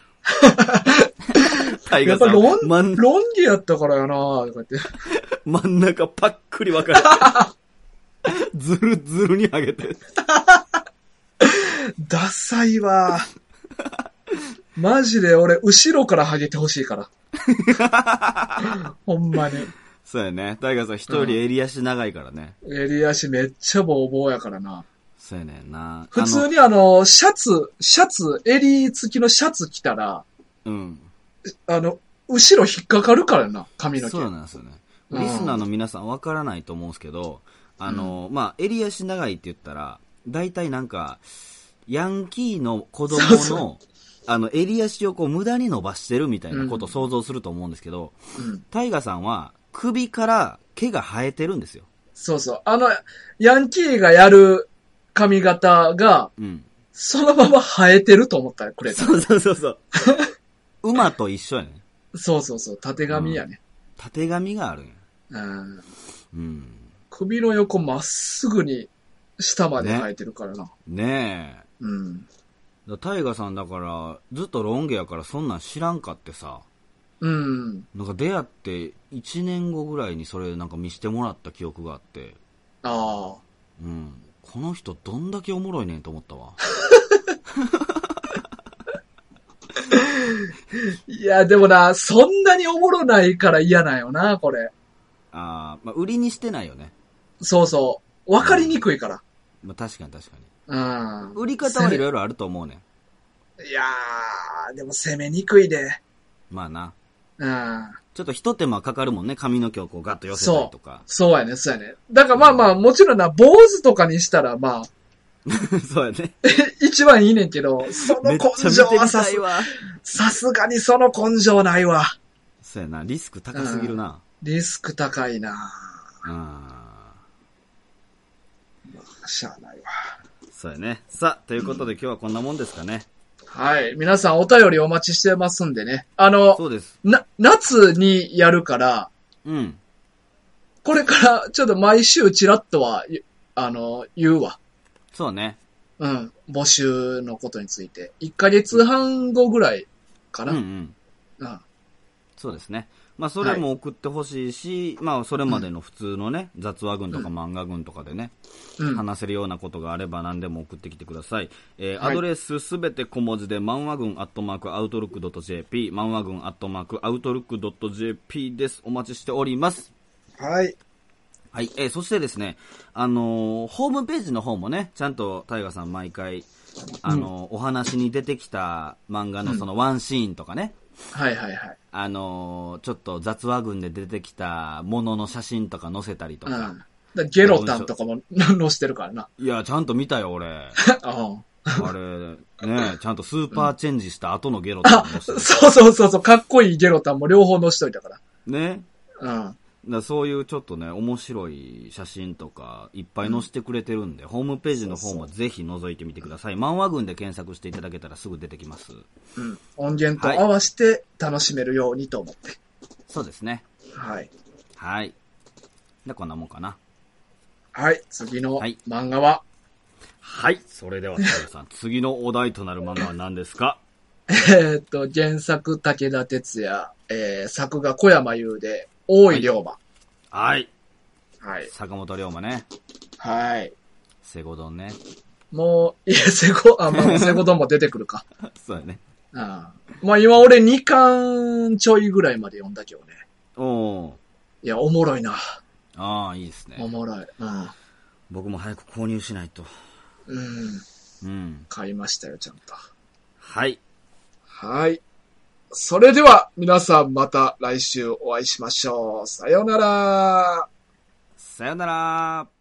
Speaker 2: タイガーさん。やっぱロン、まん、ロン毛やったからやなとかって。
Speaker 1: 真ん中パックリ分かれて。ずるずるにハゲて。
Speaker 2: ダサいわ。マジで俺、後ろからハゲてほしいから。ほんまに。
Speaker 1: そうやね。タイガーさん人より襟足長いからね。
Speaker 2: うん、襟足めっちゃボーボーやからな。
Speaker 1: そうやねんな。
Speaker 2: 普通にあの、シャツ、シャツ、襟付きのシャツ着たら、うん。あの、後ろ引っかかるからな、髪の毛。
Speaker 1: そうなんですよね。リスナーの皆さんわからないと思うんですけど、あの、うん、まあ、襟足長いって言ったら、大体なんか、ヤンキーの子供の、そうそうあの、襟足をこう無駄に伸ばしてるみたいなことを想像すると思うんですけど、うん、タイガさんは首から毛が生えてるんですよ。
Speaker 2: そうそう。あの、ヤンキーがやる髪型が、うん、そのまま生えてると思ったらくれた。
Speaker 1: そうそうそうそう。馬と一緒やね。
Speaker 2: そうそうそう。縦髪やね。うん、
Speaker 1: 縦髪があるんや。うん。
Speaker 2: うん。首の横まっすぐに下まで生えてるからな。
Speaker 1: ね, ねえ。うん。タイガさんだから、ずっとロン毛やからそんなん知らんかってさ。うん。なんか出会っていちねんごぐらいにそれなんか見してもらった記憶があって。ああ。うん。この人どんだけおもろいねんと思ったわ。
Speaker 2: いや、でもな、そんなにおもろないから嫌なんよな、これ。
Speaker 1: ああ、まあ、売りにしてないよね。
Speaker 2: そうそう。わかりにくいから。
Speaker 1: うん、まあ、確かに確かに。うん。売り方はいろいろあると思うね。
Speaker 2: いやー、でも攻めにくいで。
Speaker 1: まあな。うん。ちょっと一手間かかるもんね、髪の毛をこうガッと寄せたりとか。
Speaker 2: そう。そうやね、そうやね。だからまあまあ、もちろんな、坊主とかにしたらまあ。
Speaker 1: そうやね。
Speaker 2: 一番いいねんけど、その根性はさす、さすがにその根性ないわ。
Speaker 1: そうやな、リスク高すぎるな。うん、
Speaker 2: リスク高いな。うん。まあ、しゃあないわ。
Speaker 1: そうやね。さあ、ということで今日はこんなもんですかね。
Speaker 2: はい。皆さんお便りお待ちしてますんでね。あの、そうです。な、夏にやるから、うん。これからちょっと毎週チラッとは、あの、言うわ。
Speaker 1: そうね。
Speaker 2: うん。募集のことについて。いっかげつはん後ぐらいかな。うんうん。
Speaker 1: うん。そうですね。まあ、それも送ってほしいし、はい、まあ、それまでの普通のね、うん、雑話群とか漫画群とかでね、うん、話せるようなことがあれば何でも送ってきてください。えー、はい、アドレスすべて小文字で、漫画群アットマークアウトルックドット ジェーピー、漫画群アットマークアウトルックドット ジェーピー です。お待ちしております。はい。はい。えー、そしてですね、あのー、ホームページの方もね、ちゃんとタイガさん毎回、あのーうん、お話に出てきた漫画のそのワンシーンとかね、
Speaker 2: うん、はいはいはい。
Speaker 1: あのー、ちょっと雑話群で出てきたものの写真とか載せたりとか。うん、
Speaker 2: だゲロタンとかも載せてるからな。
Speaker 1: いや、ちゃんと見たよ、俺。ああれ、ねちゃんとスーパーチェンジした後のゲロタンも載せてる、うん、
Speaker 2: そうそうそうそう、かっこいいゲロタンも両方載せといたから。ね。
Speaker 1: うん。だそういうちょっとね、面白い写真とかいっぱい載せてくれてるんで、うん、ホームページの方もぜひ覗いてみてください。漫画群で検索していただけたらすぐ出てきます。
Speaker 2: うん。音源と合わせて楽しめるようにと思って。はい、
Speaker 1: そうですね。はい。はい。で、こんなもんかな。
Speaker 2: はい。次の漫画は、
Speaker 1: はい、はい。それでは、タイガさん、次のお題となる漫画は何ですか？
Speaker 2: えっと、原作武田鉄矢、えー、作画小山優で、大井龍馬。
Speaker 1: はい。はい。坂本龍馬ね。
Speaker 2: はい。
Speaker 1: セゴドンね。
Speaker 2: もう、いや、セゴ、あ、まあ、セゴドンも出てくるか。
Speaker 1: そうやね。
Speaker 2: ああ。まあ今俺にかんちょいぐらいまで読んだけどね。おー。いや、おもろいな。
Speaker 1: ああ、いいですね。
Speaker 2: おもろい。うん。
Speaker 1: 僕も早く購入しないと。
Speaker 2: うん。うん。買いましたよ、ちゃんと。
Speaker 1: はい。
Speaker 2: はい。それでは、皆さんまた来週お会いしましょう。さようなら。
Speaker 1: さようなら。